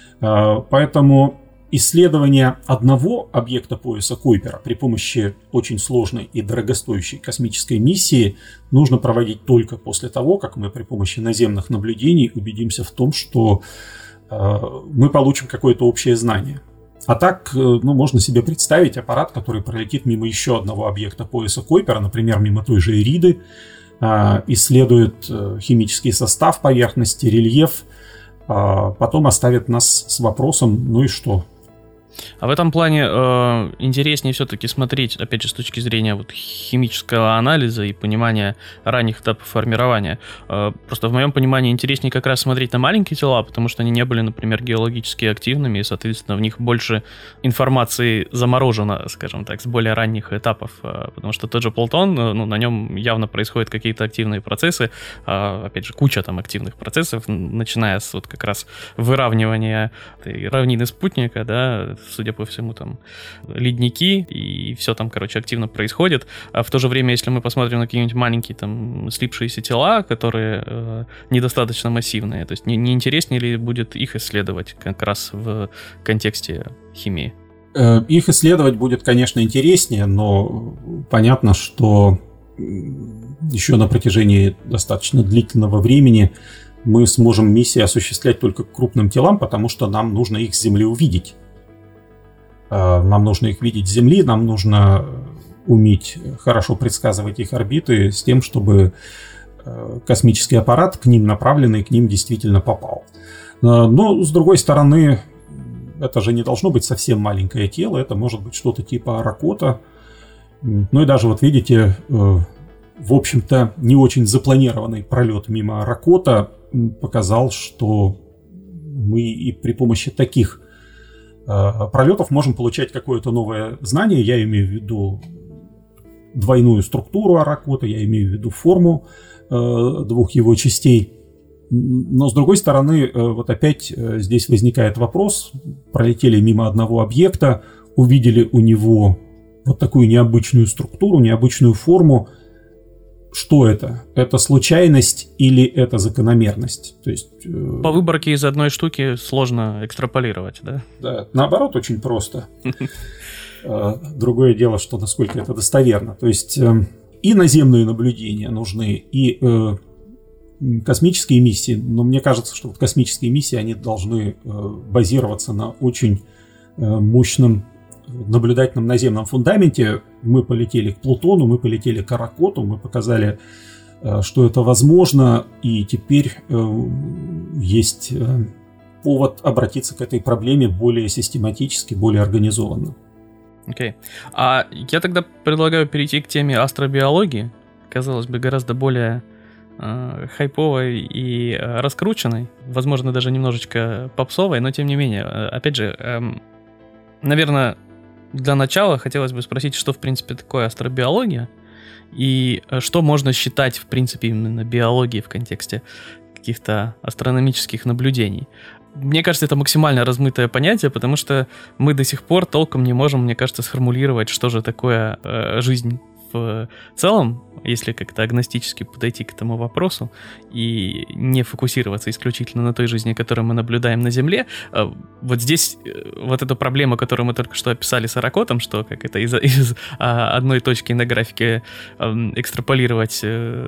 Поэтому исследование одного объекта пояса Койпера при помощи очень сложной и дорогостоящей космической миссии нужно проводить только после того, как мы при помощи наземных наблюдений убедимся в том, что мы получим какое-то общее знание. А так, можно себе представить аппарат, который пролетит мимо еще одного объекта пояса Койпера, например, мимо той же Ириды, исследует химический состав поверхности, рельеф, потом оставит нас с вопросом: ну и что? А в этом плане интереснее все-таки смотреть, опять же, с точки зрения вот химического анализа и понимания ранних этапов формирования. Просто в моем понимании интереснее как раз смотреть на маленькие тела, потому что они не были, например, геологически активными, и, соответственно, в них больше информации заморожено, скажем так, с более ранних этапов. Потому что тот же Плутон, на нем явно происходят какие-то активные процессы, опять же, куча там активных процессов, начиная с вот как раз выравнивания равнины спутника, да, судя по всему, там ледники, и все там, активно происходит. А в то же время, если мы посмотрим на какие-нибудь маленькие там слипшиеся тела, которые недостаточно массивные, то есть не интереснее ли будет их исследовать как раз в контексте химии? Их исследовать будет, конечно, интереснее, но понятно, что еще на протяжении достаточно длительного времени мы сможем миссии осуществлять только к крупным телам, потому что нам нужно их с Земли увидеть. Нам нужно их видеть с Земли, нам нужно уметь хорошо предсказывать их орбиты с тем, чтобы космический аппарат, к ним направленный, к ним действительно попал. Но, с другой стороны, это же не должно быть совсем маленькое тело, это может быть что-то типа Аракота. Ну и даже, вот видите, в общем-то, не очень запланированный пролет мимо Аракота показал, что мы и при помощи таких пролетов можем получать какое-то новое знание. Я имею в виду двойную структуру Аракота, я имею в виду форму двух его частей. Но с другой стороны, вот опять здесь возникает вопрос: пролетели мимо одного объекта, увидели у него вот такую необычную структуру, необычную форму. Что это? Это случайность или это закономерность? То есть, по выборке из одной штуки сложно экстраполировать, да? Да, наоборот, очень просто. Другое дело, что насколько это достоверно. То есть и наземные наблюдения нужны, и космические миссии. Но мне кажется, что вот космические миссии, они должны базироваться на очень мощном наблюдательном наземном фундаменте. Мы полетели к Плутону, мы полетели к Аракоту, мы показали, что это возможно, и теперь есть повод обратиться к этой проблеме более систематически, более организованно. Окей. А я тогда предлагаю перейти к теме астробиологии, казалось бы, гораздо более хайповой и раскрученной, возможно, даже немножечко попсовой, но тем не менее, опять же, наверное, для начала хотелось бы спросить, что, в принципе, такое астробиология и что можно считать, в принципе, именно биологией в контексте каких-то астрономических наблюдений. Мне кажется, это максимально размытое понятие, потому что мы до сих пор толком не можем, мне кажется, сформулировать, что же такое жизнь в целом, если как-то агностически подойти к этому вопросу и не фокусироваться исключительно на той жизни, которую мы наблюдаем на Земле. Вот здесь вот эта проблема, которую мы только что описали с Аракотом, что как это из одной точки на графике экстраполировать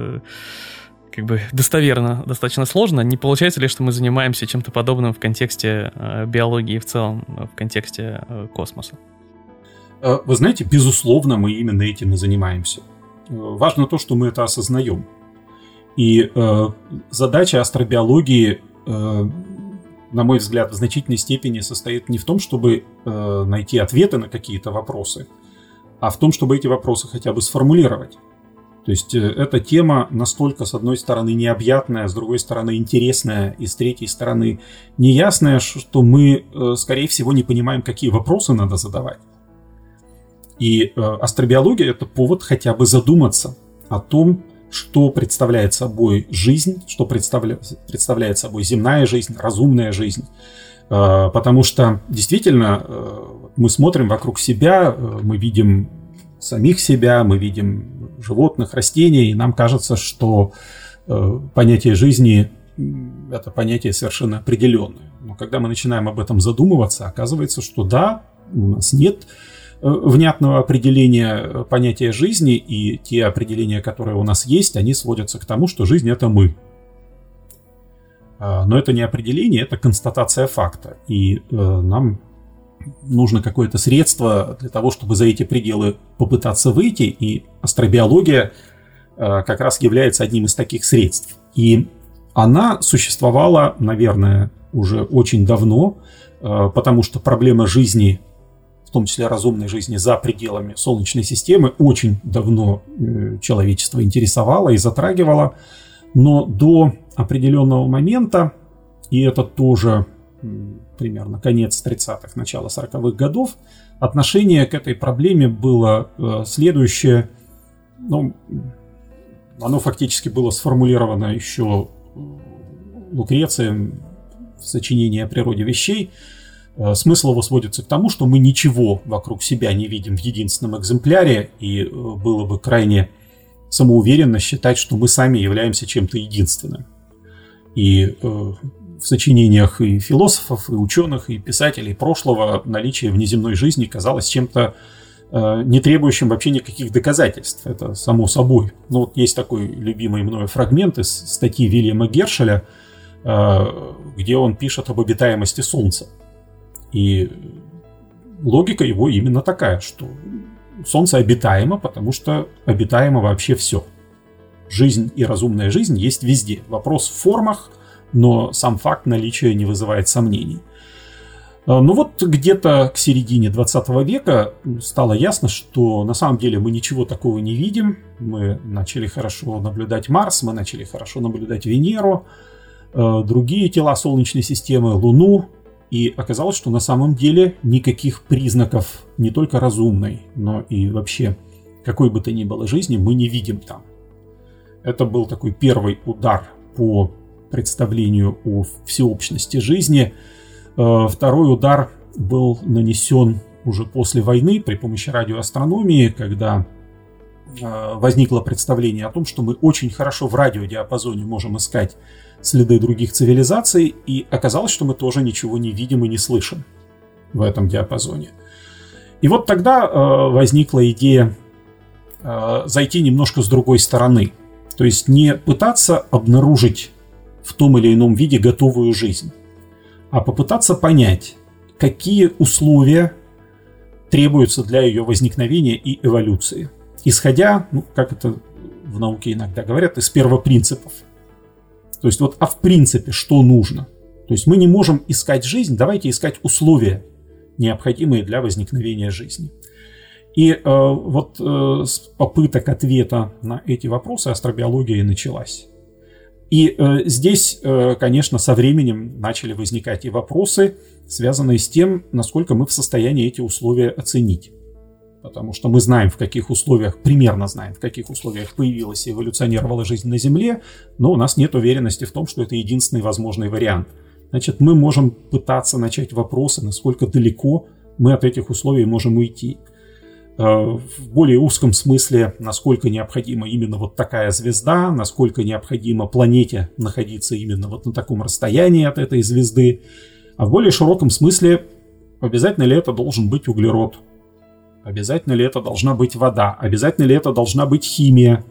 как бы достоверно достаточно сложно. Не получается ли, что мы занимаемся чем-то подобным в контексте биологии в целом, в контексте космоса? Вы знаете, безусловно, мы именно этим и занимаемся. Важно то, что мы это осознаем. И задача астробиологии, на мой взгляд, в значительной степени состоит не в том, чтобы найти ответы на какие-то вопросы, а в том, чтобы эти вопросы хотя бы сформулировать. То есть эта тема настолько, с одной стороны, необъятная, с другой стороны, интересная, и с третьей стороны, неясная, что мы, скорее всего, не понимаем, какие вопросы надо задавать. И астробиология – это повод хотя бы задуматься о том, что представляет собой жизнь, что представляет собой земная жизнь, разумная жизнь. Потому что действительно мы смотрим вокруг себя, мы видим самих себя, мы видим животных, растений, и нам кажется, что понятие жизни – это понятие совершенно определенное. Но когда мы начинаем об этом задумываться, оказывается, что да, у нас нет внятного определения понятия жизни, и те определения, которые у нас есть, они сводятся к тому, что жизнь – это мы. Но это не определение, это констатация факта. И нам нужно какое-то средство для того, чтобы за эти пределы попытаться выйти, и астробиология как раз является одним из таких средств. И она существовала, наверное, уже очень давно, потому что проблема жизни, в том числе разумной жизни за пределами Солнечной системы, очень давно человечество интересовало и затрагивало, но до определенного момента, и это тоже примерно конец 30-х, начало 40-х годов, отношение к этой проблеме было следующее. Ну, оно фактически было сформулировано еще Лукрецием в сочинении о природе вещей. Смысл его сводится к тому, что мы ничего вокруг себя не видим в единственном экземпляре, и было бы крайне самоуверенно считать, что мы сами являемся чем-то единственным. И в сочинениях и философов, и ученых, и писателей прошлого наличие внеземной жизни казалось чем-то не требующим вообще никаких доказательств. Это само собой. Но вот есть такой любимый мною фрагмент из статьи Вильяма Гершеля, где он пишет об обитаемости Солнца. И логика его именно такая, что Солнце обитаемо, потому что обитаемо вообще все. Жизнь и разумная жизнь есть везде. Вопрос в формах, но сам факт наличия не вызывает сомнений. Ну вот где-то к середине 20 века стало ясно, что на самом деле мы ничего такого не видим. Мы начали хорошо наблюдать Марс, мы начали хорошо наблюдать Венеру, другие тела Солнечной системы, Луну. И оказалось, что на самом деле никаких признаков не только разумной, но и вообще какой бы то ни было жизни мы не видим там. Это был такой первый удар по представлению о всеобщности жизни. Второй удар был нанесен уже после войны при помощи радиоастрономии, когда возникло представление о том, что мы очень хорошо в радиодиапазоне можем искать следы других цивилизаций, и оказалось, что мы тоже ничего не видим и не слышим в этом диапазоне. И вот тогда возникла идея зайти немножко с другой стороны, то есть не пытаться обнаружить в том или ином виде готовую жизнь, а попытаться понять, какие условия требуются для ее возникновения и эволюции, исходя, как это в науке иногда говорят, из первопринципов. То есть вот, в принципе, что нужно? То есть мы не можем искать жизнь, давайте искать условия, необходимые для возникновения жизни. И вот с попыток ответа на эти вопросы астробиология и началась. И здесь, конечно, со временем начали возникать и вопросы, связанные с тем, насколько мы в состоянии эти условия оценить. Потому что мы знаем, в каких условиях, примерно знаем, в каких условиях появилась и эволюционировала жизнь на Земле, но у нас нет уверенности в том, что это единственный возможный вариант. Значит, мы можем пытаться начать вопросы, насколько далеко мы от этих условий можем уйти. В более узком смысле, насколько необходима именно вот такая звезда, насколько необходимо планете находиться именно вот на таком расстоянии от этой звезды. А в более широком смысле, обязательно ли это должен быть углерод? Обязательно ли это должна быть вода? Обязательно ли это должна быть химия?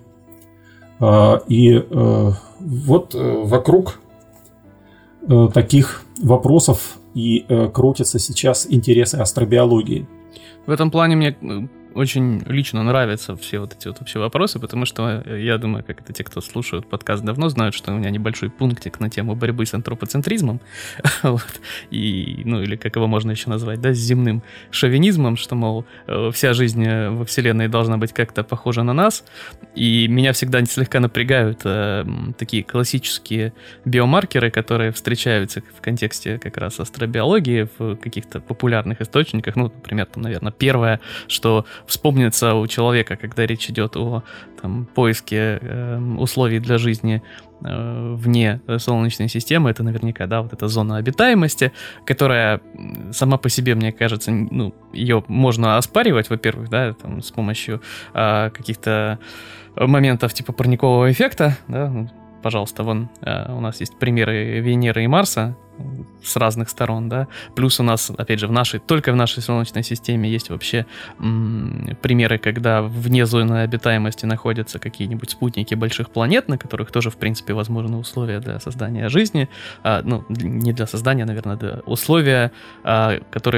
И вот вокруг таких вопросов и крутятся сейчас интересы астробиологии. В этом плане мне очень лично нравятся все вот эти вот вообще вопросы, потому что я думаю, как это те, кто слушают подкаст давно, знают, что у меня небольшой пунктик на тему борьбы с антропоцентризмом, вот, и, ну, или как его можно еще назвать, да, с земным шовинизмом, что, мол, вся жизнь во Вселенной должна быть как-то похожа на нас, и меня всегда слегка напрягают такие классические биомаркеры, которые встречаются в контексте как раз астробиологии в каких-то популярных источниках, ну, например, там, наверное, первое, что вспомнится у человека, когда речь идет о поиске условий для жизни вне Солнечной системы, это наверняка, да, вот эта зона обитаемости, которая сама по себе, мне кажется, ну, ее можно оспаривать, во-первых, да, там, с помощью каких-то моментов типа парникового эффекта, да, пожалуйста, вон у нас есть примеры Венеры и Марса с разных сторон, да, плюс у нас, опять же, только в нашей Солнечной системе есть вообще примеры, когда вне зоны обитаемости находятся какие-нибудь спутники больших планет, на которых тоже, в принципе, возможны условия для создания жизни, ну, не для создания, наверное, для условия, которые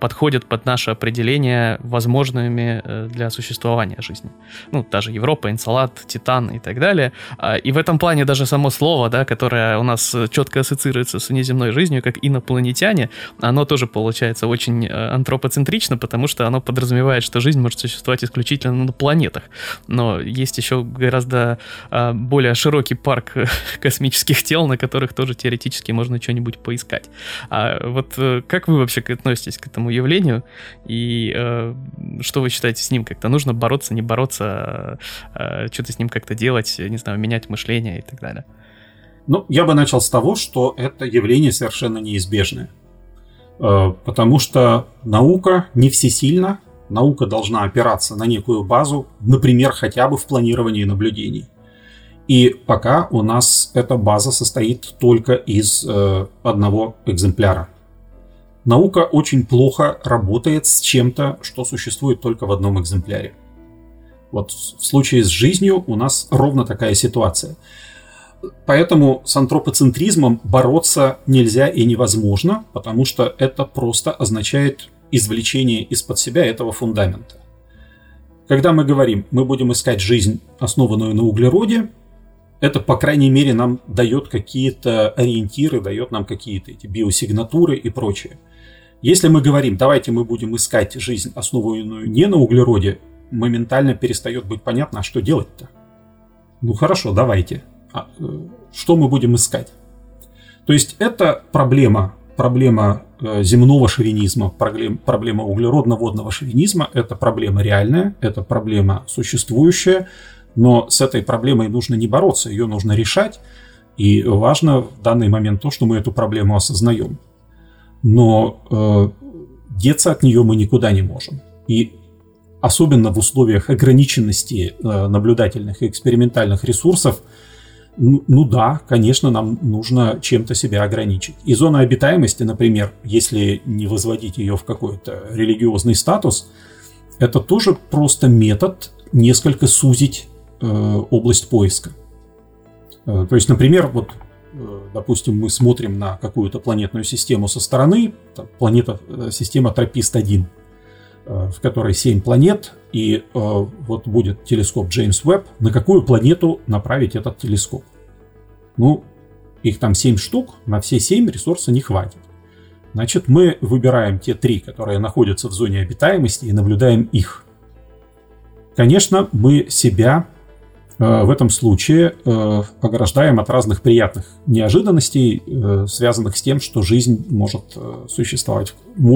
подходят под наше определение возможными для существования жизни. Ну, та же Европа, Энцелад, Титан и так далее. И в этом плане даже само слово, да, которое у нас четко ассоциируется с внеземной жизнью, как инопланетяне, оно тоже получается очень антропоцентрично, потому что оно подразумевает, что жизнь может существовать исключительно на планетах. Но есть еще гораздо более широкий парк космических тел, на которых тоже теоретически можно что-нибудь поискать. А вот как вы вообще относитесь к этому явлению? И что вы считаете с ним? Как-то нужно бороться, не бороться, что-то с ним как-то делать, не знаю, менять мышление и так далее? Ну, я бы начал с того, что это явление совершенно неизбежное. Потому что наука не всесильна, наука должна опираться на некую базу, например, хотя бы в планировании наблюдений. И пока у нас эта база состоит только из одного экземпляра. Наука очень плохо работает с чем-то, что существует только в одном экземпляре. Вот в случае с жизнью у нас ровно такая ситуация. Поэтому с антропоцентризмом бороться нельзя и невозможно, потому что это просто означает извлечение из-под себя этого фундамента. Когда мы говорим, мы будем искать жизнь, основанную на углероде, это, по крайней мере, нам дает какие-то ориентиры, дает нам какие-то эти биосигнатуры и прочее. Если мы говорим, давайте мы будем искать жизнь, основанную не на углероде, моментально перестает быть понятно, а что делать-то? Ну хорошо, давайте. Что мы будем искать? То есть это проблема земного шовинизма, проблема углеродно-водного шовинизма, это проблема реальная, это проблема существующая, но с этой проблемой нужно не бороться, ее нужно решать, и важно в данный момент то, что мы эту проблему осознаем. Но деться от нее мы никуда не можем. И особенно в условиях ограниченности наблюдательных и экспериментальных ресурсов, ну да, конечно, нам нужно чем-то себя ограничить. И зона обитаемости, например, если не возводить ее в какой-то религиозный статус, это тоже просто метод несколько сузить область поиска. То есть, например, вот, допустим, мы смотрим на какую-то планетную систему со стороны, система Тропист-1, в которой 7 планет, и вот будет телескоп Джеймс Уэбб, на какую планету направить этот телескоп? Ну, их там 7 штук, на все 7 ресурса не хватит. Значит, мы выбираем те 3, которые находятся в зоне обитаемости, и наблюдаем их. Конечно, мы себя в этом случае ограждаем от разных приятных неожиданностей, связанных с тем, что жизнь может существовать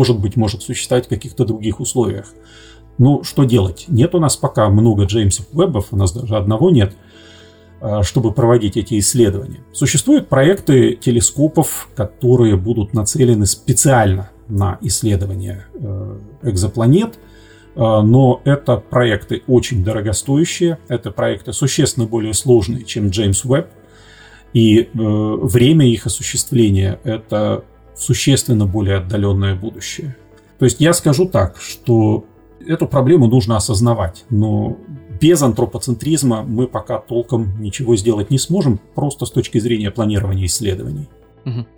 в каких-то других условиях. Ну, что делать? Нет у нас пока много Джеймсов Уэббов, у нас даже одного нет, чтобы проводить эти исследования. Существуют проекты телескопов, которые будут нацелены специально на исследование экзопланет, но это проекты очень дорогостоящие, это проекты существенно более сложные, чем Джеймс Уэбб, и время их осуществления – это существенно более отдаленное будущее. То есть я скажу так, что эту проблему нужно осознавать, но без антропоцентризма мы пока толком ничего сделать не сможем, просто с точки зрения планирования исследований. Угу.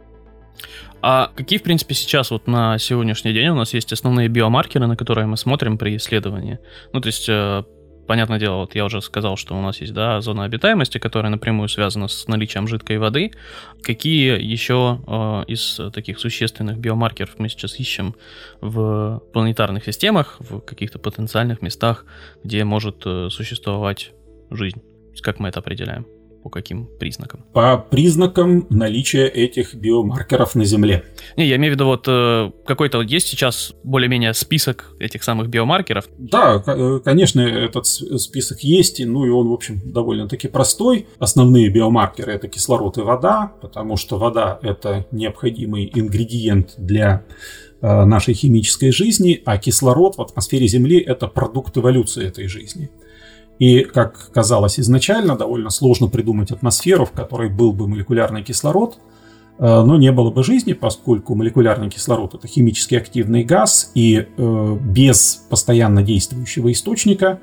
А какие, в принципе, сейчас вот на сегодняшний день у нас есть основные биомаркеры, на которые мы смотрим при исследовании? Ну, то есть, понятное дело, вот я уже сказал, что у нас есть, да, зона обитаемости, которая напрямую связана с наличием жидкой воды. Какие еще из таких существенных биомаркеров мы сейчас ищем в планетарных системах, в каких-то потенциальных местах, где может существовать жизнь? Как мы это определяем? По каким признакам? По признакам наличия этих биомаркеров на Земле. Не, я имею в виду, вот какой-то есть сейчас более-менее список этих самых биомаркеров? Да, конечно, этот список есть, ну и он, в общем, довольно-таки простой. Основные биомаркеры – это кислород и вода, потому что вода – это необходимый ингредиент для нашей химической жизни, а кислород в атмосфере Земли – это продукт эволюции этой жизни. И, как казалось изначально, довольно сложно придумать атмосферу, в которой был бы молекулярный кислород, но не было бы жизни, поскольку молекулярный кислород – это химически активный газ, и без постоянно действующего источника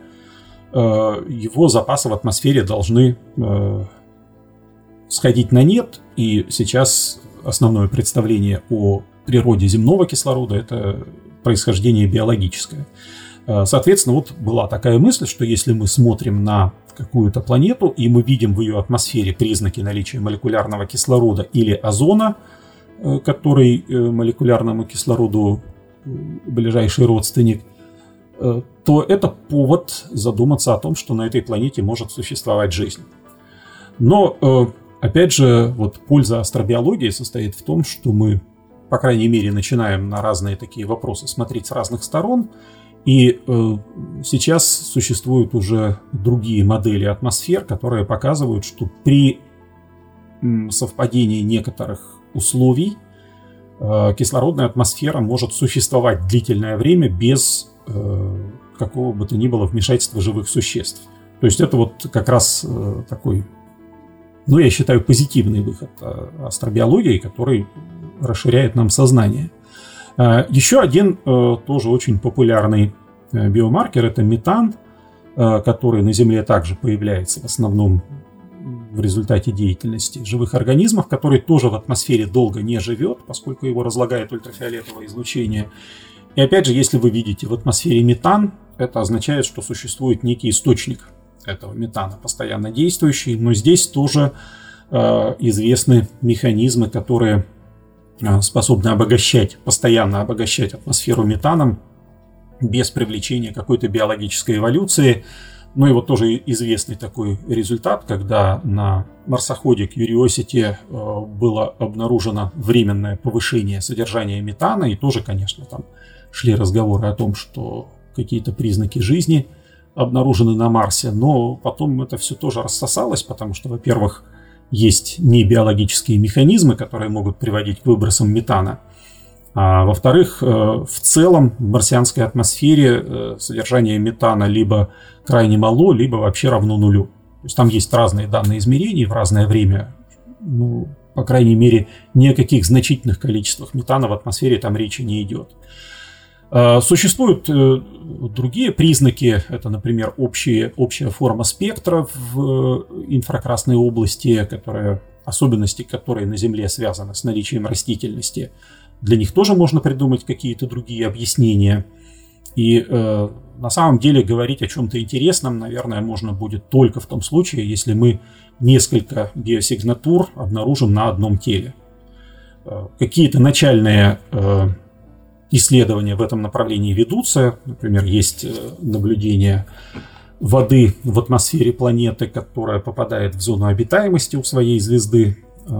его запасы в атмосфере должны сходить на нет. И сейчас основное представление о природе земного кислорода – это происхождение биологическое. Соответственно, вот была такая мысль, что если мы смотрим на какую-то планету, и мы видим в ее атмосфере признаки наличия молекулярного кислорода или озона, который молекулярному кислороду ближайший родственник, то это повод задуматься о том, что на этой планете может существовать жизнь. Но, опять же, вот польза астробиологии состоит в том, что мы, по крайней мере, начинаем на разные такие вопросы смотреть с разных сторон. И сейчас существуют уже другие модели атмосфер, которые показывают, что при совпадении некоторых условий кислородная атмосфера может существовать длительное время без какого бы то ни было вмешательства живых существ. То есть это вот как раз такой, ну, я считаю, позитивный выход астробиологии, который расширяет нам сознание. Еще один тоже очень популярный биомаркер – это метан, который на Земле также появляется в основном в результате деятельности живых организмов, который тоже в атмосфере долго не живет, поскольку его разлагает ультрафиолетовое излучение. И опять же, если вы видите в атмосфере метан, это означает, что существует некий источник этого метана, постоянно действующий, но здесь тоже известны механизмы, которые способны постоянно обогащать атмосферу метаном без привлечения какой-то биологической эволюции. Ну и вот тоже известный такой результат, когда на марсоходе Curiosity было обнаружено временное повышение содержания метана, и тоже, конечно, там шли разговоры о том, что какие-то признаки жизни обнаружены на Марсе, но потом это все тоже рассосалось, потому что, во-первых, есть небиологические механизмы, которые могут приводить к выбросам метана. А во-вторых, в целом в марсианской атмосфере содержание метана либо крайне мало, либо вообще равно нулю. То есть там есть разные данные измерений в разное время. Ну, по крайней мере, ни о каких значительных количествах метана в атмосфере там речи не идет. Существуют другие признаки, это, например, общая форма спектра в инфракрасной области, особенности которой на Земле связаны с наличием растительности. Для них тоже можно придумать какие-то другие объяснения. И на самом деле говорить о чем-то интересном, наверное, можно будет только в том случае, если мы несколько биосигнатур обнаружим на одном теле. Какие-то начальные исследования в этом направлении ведутся. Например, есть наблюдение воды в атмосфере планеты, которая попадает в зону обитаемости у своей звезды.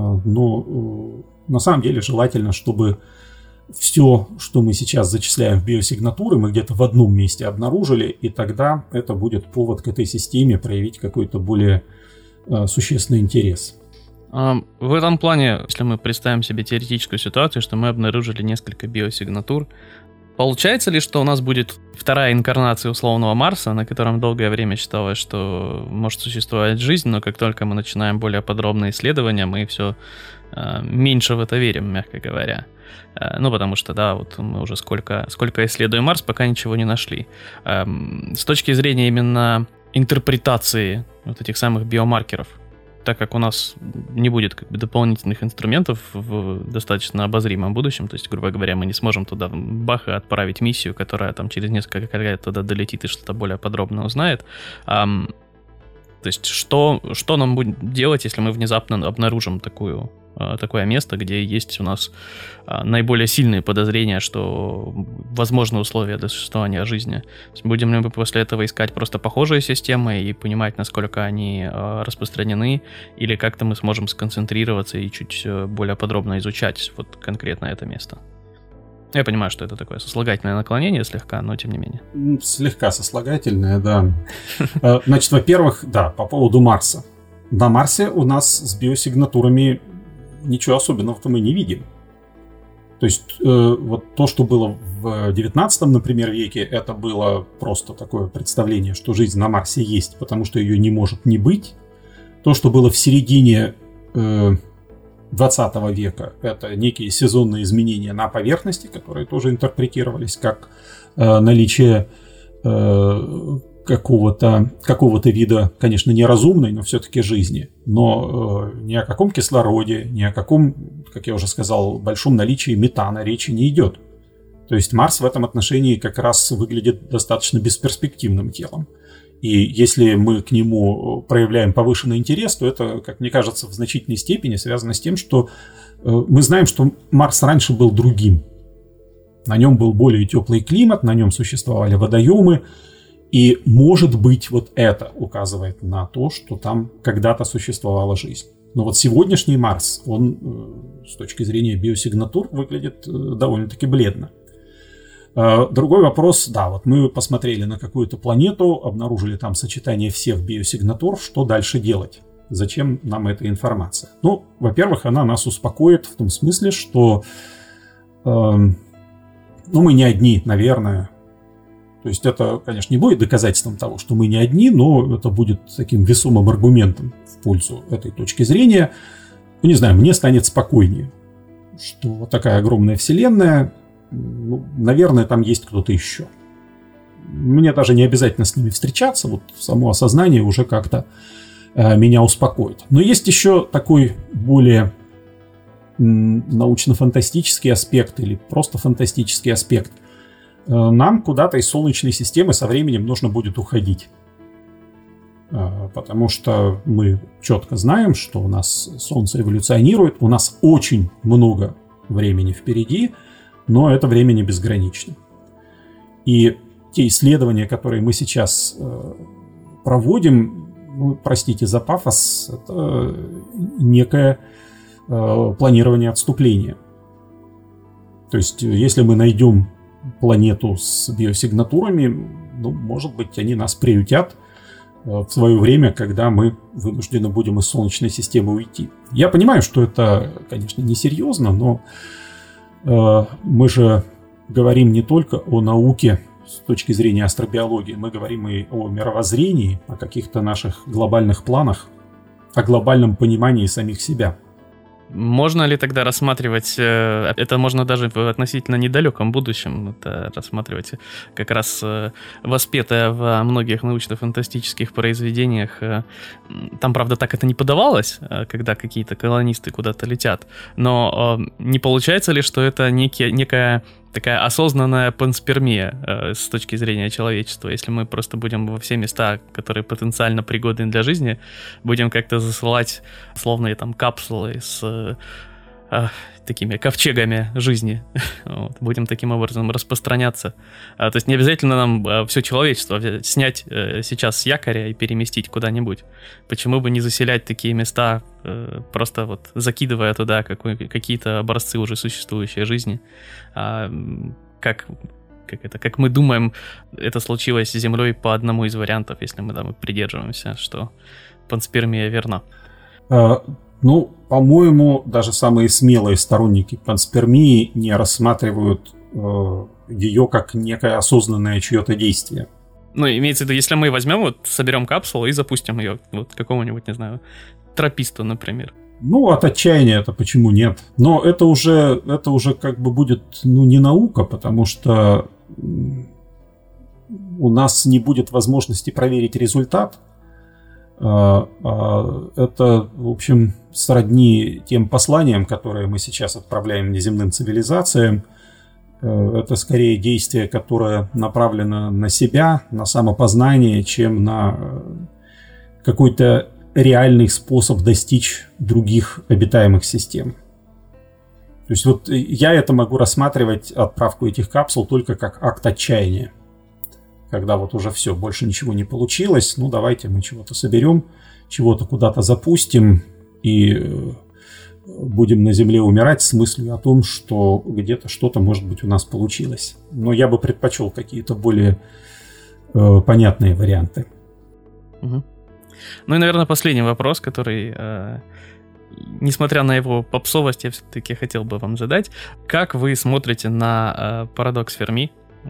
Но на самом деле желательно, чтобы все, что мы сейчас зачисляем в биосигнатуры, мы где-то в одном месте обнаружили, и тогда это будет повод к этой системе проявить какой-то более существенный интерес. В этом плане, если мы представим себе теоретическую ситуацию, что мы обнаружили несколько биосигнатур, получается ли, что у нас будет вторая инкарнация условного Марса, на котором долгое время считалось, что может существовать жизнь, но как только мы начинаем более подробные исследования, мы все меньше в это верим, мягко говоря. Ну, потому что, да, вот мы уже сколько исследуем Марс, пока ничего не нашли. С точки зрения именно интерпретации вот этих самых биомаркеров, так как у нас не будет дополнительных инструментов в достаточно обозримом будущем, то есть, грубо говоря, мы не сможем туда бах и отправить миссию, которая там через несколько лет туда долетит и что-то более подробно узнает. То есть, что нам будет делать, если мы внезапно обнаружим такое место, где есть у нас наиболее сильные подозрения, что возможны условия для существования жизни. Будем ли мы после этого искать просто похожие системы и понимать, насколько они распространены, или как-то мы сможем сконцентрироваться и чуть более подробно изучать вот конкретно это место? Я понимаю, что это такое сослагательное наклонение слегка, но тем не менее. Слегка сослагательное, да. Значит, во-первых, да, по поводу Марса. На Марсе у нас с биосигнатурами ничего особенного-то мы не видим. То есть вот то, что было в 19, например, веке, это было просто такое представление, что жизнь на Марсе есть, потому что ее не может не быть. То, что было в середине 20 века, это некие сезонные изменения на поверхности, которые тоже интерпретировались как наличие какого-то вида, конечно, неразумной, но все-таки жизни. Но ни о каком кислороде, ни о каком, как я уже сказал, большом наличии метана речи не идет. То есть Марс в этом отношении как раз выглядит достаточно бесперспективным телом. И если мы к нему проявляем повышенный интерес, то это, как мне кажется, в значительной степени связано с тем, что мы знаем, что Марс раньше был другим. На нем был более теплый климат, на нем существовали водоемы. И, может быть, вот это указывает на то, что там когда-то существовала жизнь. Но вот сегодняшний Марс, он с точки зрения биосигнатур выглядит довольно-таки бледно. Другой вопрос, да, вот мы посмотрели на какую-то планету, обнаружили там сочетание всех биосигнатур, что дальше делать? Зачем нам эта информация? Ну, во-первых, она нас успокоит в том смысле, что мы не одни, наверное. То есть это, конечно, не будет доказательством того, что мы не одни, но это будет таким весомым аргументом в пользу этой точки зрения. Ну, не знаю, мне станет спокойнее, что вот такая огромная вселенная, наверное, там есть кто-то еще. Мне даже не обязательно с ними встречаться, вот само осознание уже как-то меня успокоит. Но есть еще такой более научно-фантастический аспект или просто фантастический аспект. Нам куда-то из Солнечной системы со временем нужно будет уходить. Потому что мы четко знаем, что у нас Солнце эволюционирует, у нас очень много времени впереди, но это время не безгранично. И те исследования, которые мы сейчас проводим, простите за пафос, это некое планирование отступления. То есть, если мы найдем планету с биосигнатурами, может быть, они нас приютят в свое время, когда мы вынуждены будем из Солнечной системы уйти. Я понимаю, что это, конечно, несерьезно, но мы же говорим не только о науке с точки зрения астробиологии, мы говорим и о мировоззрении, о каких-то наших глобальных планах, о глобальном понимании самих себя. Можно ли тогда рассматривать, это можно даже в относительно недалеком будущем это рассматривать, как раз воспетое во многих научно-фантастических произведениях. Там, правда, так это не подавалось, когда какие-то колонисты куда-то летят, но не получается ли, что это некая такая осознанная панспермия с точки зрения человечества, если мы просто будем во все места, которые потенциально пригодны для жизни, будем как-то засылать условные там капсулы с такими ковчегами жизни. Вот. Будем таким образом распространяться. То есть не обязательно нам все человечество снять сейчас с якоря и переместить куда-нибудь. Почему бы не заселять такие места, просто вот закидывая туда какие-то образцы уже существующей жизни? Как мы думаем, это случилось с Землей по одному из вариантов, если мы там придерживаемся, что панспермия верна. По-моему, даже самые смелые сторонники панспермии не рассматривают ее как некое осознанное чье-то действие. Имеется в виду, если мы возьмем, соберем капсулу и запустим ее какому-нибудь, не знаю, трописту, например. От отчаяния это почему нет? Но это уже как бы будет, не наука, потому что у нас не будет возможности проверить результат. Это, в общем, сродни тем посланиям, которые мы сейчас отправляем неземным цивилизациям. Это скорее действие, которое направлено на себя, на самопознание, чем на какой-то реальный способ достичь других обитаемых систем. То есть я это могу рассматривать, отправку этих капсул, только как акт отчаяния. Когда уже все, больше ничего не получилось, давайте мы чего-то соберем, чего-то куда-то запустим и будем на Земле умирать с мыслью о том, что где-то что-то, может быть, у нас получилось. Но я бы предпочел какие-то более понятные варианты. Угу. И, наверное, последний вопрос, который, несмотря на его попсовость, я все-таки хотел бы вам задать. Как вы смотрите на парадокс Ферми?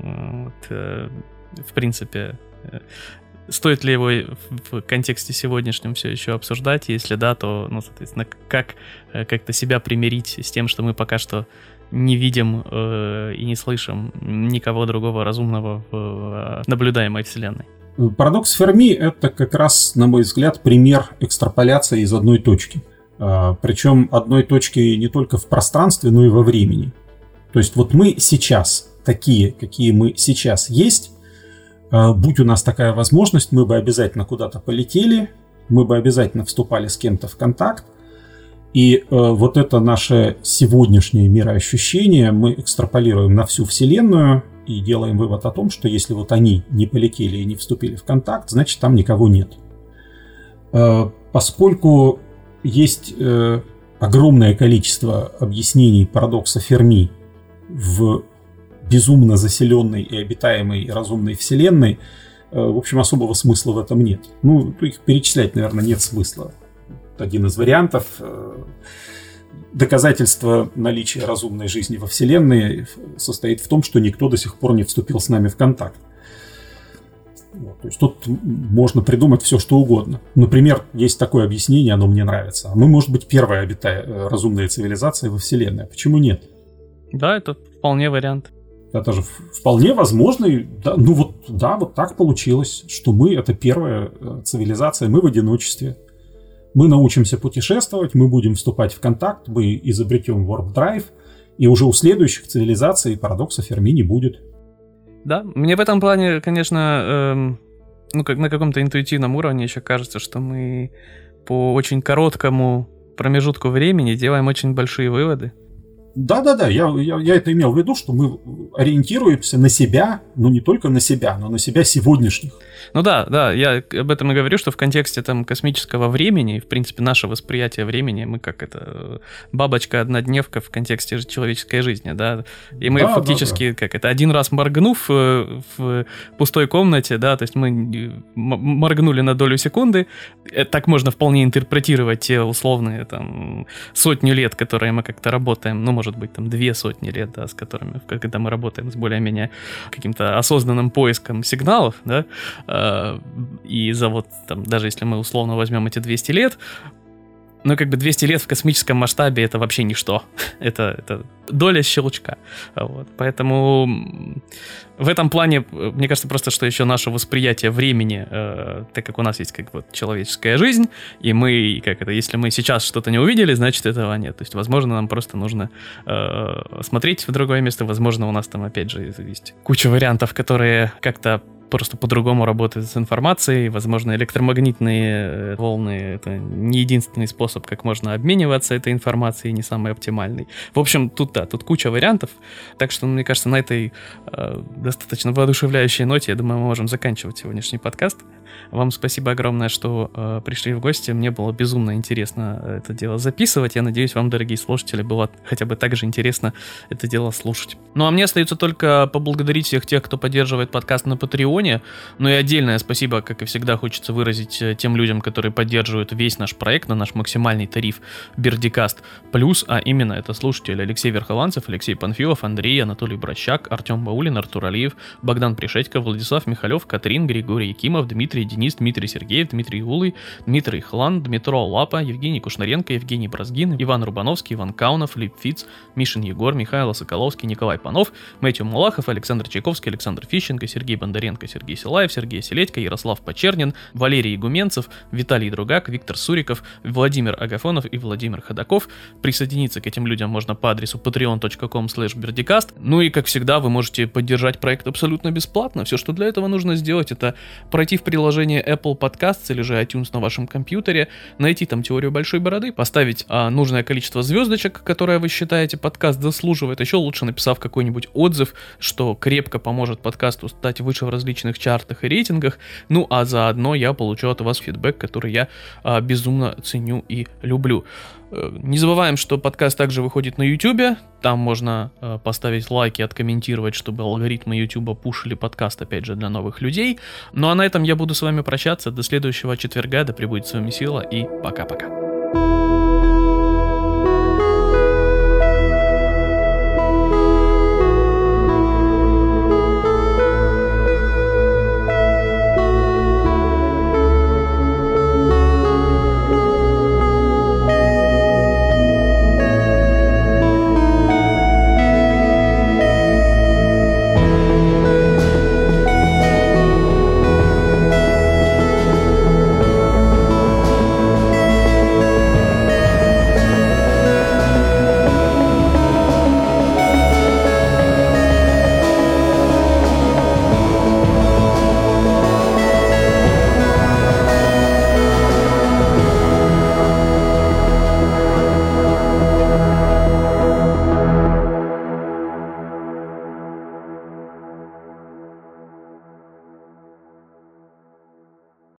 В принципе, стоит ли его в контексте сегодняшнем все еще обсуждать? Если да, то, соответственно, как как-то себя примирить с тем, что мы пока что не видим и не слышим никого другого разумного в наблюдаемой Вселенной? Парадокс Ферми — это как раз, на мой взгляд, пример экстраполяции из одной точки. Причем одной точки не только в пространстве, но и во времени. То есть мы сейчас такие, какие мы сейчас есть, будь у нас такая возможность, мы бы обязательно куда-то полетели, мы бы обязательно вступали с кем-то в контакт. И вот это наше сегодняшнее мироощущение мы экстраполируем на всю Вселенную и делаем вывод о том, что если вот они не полетели и не вступили в контакт, значит там никого нет. Поскольку есть огромное количество объяснений парадокса Ферми в безумно заселенной и обитаемой и разумной Вселенной, в общем, особого смысла в этом нет. Ну, их перечислять, наверное, нет смысла. Один из вариантов. Доказательство наличия разумной жизни во Вселенной состоит в том, что никто до сих пор не вступил с нами в контакт. Вот, то есть тут можно придумать все, что угодно. Например, есть такое объяснение, оно мне нравится. Мы, может быть, первая разумная цивилизация во Вселенной. Почему нет? Да, это вполне вариант. Это же вполне возможно. Да, вот так получилось, что мы — это первая цивилизация, мы в одиночестве. Мы научимся путешествовать, мы будем вступать в контакт, мы изобретем warp-drive, и уже у следующих цивилизаций парадокса Ферми не будет. Да, мне в этом плане, конечно, как на каком-то интуитивном уровне еще кажется, что мы по очень короткому промежутку времени делаем очень большие выводы. Да, я это имел в виду, что мы ориентируемся на себя, но не только на себя, но на себя сегодняшних. Ну да, я об этом и говорю, что в контексте там космического времени, в принципе, наше восприятие времени, мы как это бабочка-однодневка в контексте человеческой жизни, да, и мы фактически, как это, один раз моргнув в пустой комнате, да, то есть мы моргнули на долю секунды, так можно вполне интерпретировать те условные там сотню лет, которые мы как-то работаем, ну, может быть, там 200 лет, да, с которыми, когда мы работаем с более-менее каким-то осознанным поиском сигналов, да, и за вот, там, даже если мы условно возьмем эти 200 лет, ну, как бы 200 лет в космическом масштабе — это вообще ничто. это доля щелчка. Вот. Поэтому в этом плане, мне кажется, просто, что еще наше восприятие времени, так как у нас есть как вот человеческая жизнь, и мы, как это, если мы сейчас что-то не увидели, значит, этого нет. То есть, возможно, нам просто нужно смотреть в другое место. Возможно, у нас там, опять же, есть куча вариантов, которые как-то просто по-другому работает с информацией. Возможно, электромагнитные волны — это не единственный способ, как можно обмениваться этой информацией, не самый оптимальный. В общем, тут куча вариантов. Так что, мне кажется, на этой достаточно воодушевляющей ноте, я думаю, мы можем заканчивать сегодняшний подкаст. Вам спасибо огромное, что пришли в гости. Мне было безумно интересно это дело записывать. Я надеюсь, вам, дорогие слушатели, было хотя бы так же интересно это дело слушать. Ну, а мне остается только поблагодарить всех тех, кто поддерживает подкаст на Патреоне. Ну и отдельное спасибо, как и всегда, хочется выразить тем людям, которые поддерживают весь наш проект на наш максимальный тариф Бердикаст Плюс, а именно это слушатели Алексей Верхованцев, Алексей Панфилов, Андрей, Анатолий Брощак, Артем Баулин, Артур Алиев, Богдан Пришедько, Владислав Михалев, Катрин, Григорий Якимов, Дмитрий Денис, Дмитрий Сергеев, Дмитрий Улый, Дмитрий Хлан, Дмитро Лапа, Евгений Кушнаренко, Евгений Бразгин, Иван Рубановский, Иван Каунов, Лип Фиц, Мишин Егор, Михаил Соколовский, Николай Панов, Мэтью Мулахов, Александр Чайковский, Александр Фищенко, Сергей Бондаренко, Сергей Силаев, Сергей Селедько, Ярослав Почернин, Валерий Игуменцев, Виталий Другак, Виктор Суриков, Владимир Агафонов и Владимир Ходаков. Присоединиться к этим людям можно по адресу patreon.com/berdicast. Ну и, как всегда, вы можете поддержать проект абсолютно бесплатно. Все, что для этого нужно сделать, это пройти в приложение Apple Podcasts или же iTunes на вашем компьютере, найти там теорию большой бороды, поставить нужное количество звездочек, которое вы считаете подкаст заслуживает, еще лучше написав какой-нибудь отзыв, что крепко поможет подкасту стать выше в различных чартах и рейтингах. Ну а заодно я получу от вас фидбэк, который я безумно ценю и люблю. Не забываем, что подкаст также выходит на YouTube. Там можно поставить лайки, откомментировать, чтобы алгоритмы YouTube пушили подкаст, опять же, для новых людей. Ну а на этом я буду с вами прощаться. До следующего четверга. Да пребудет с вами сила и пока-пока.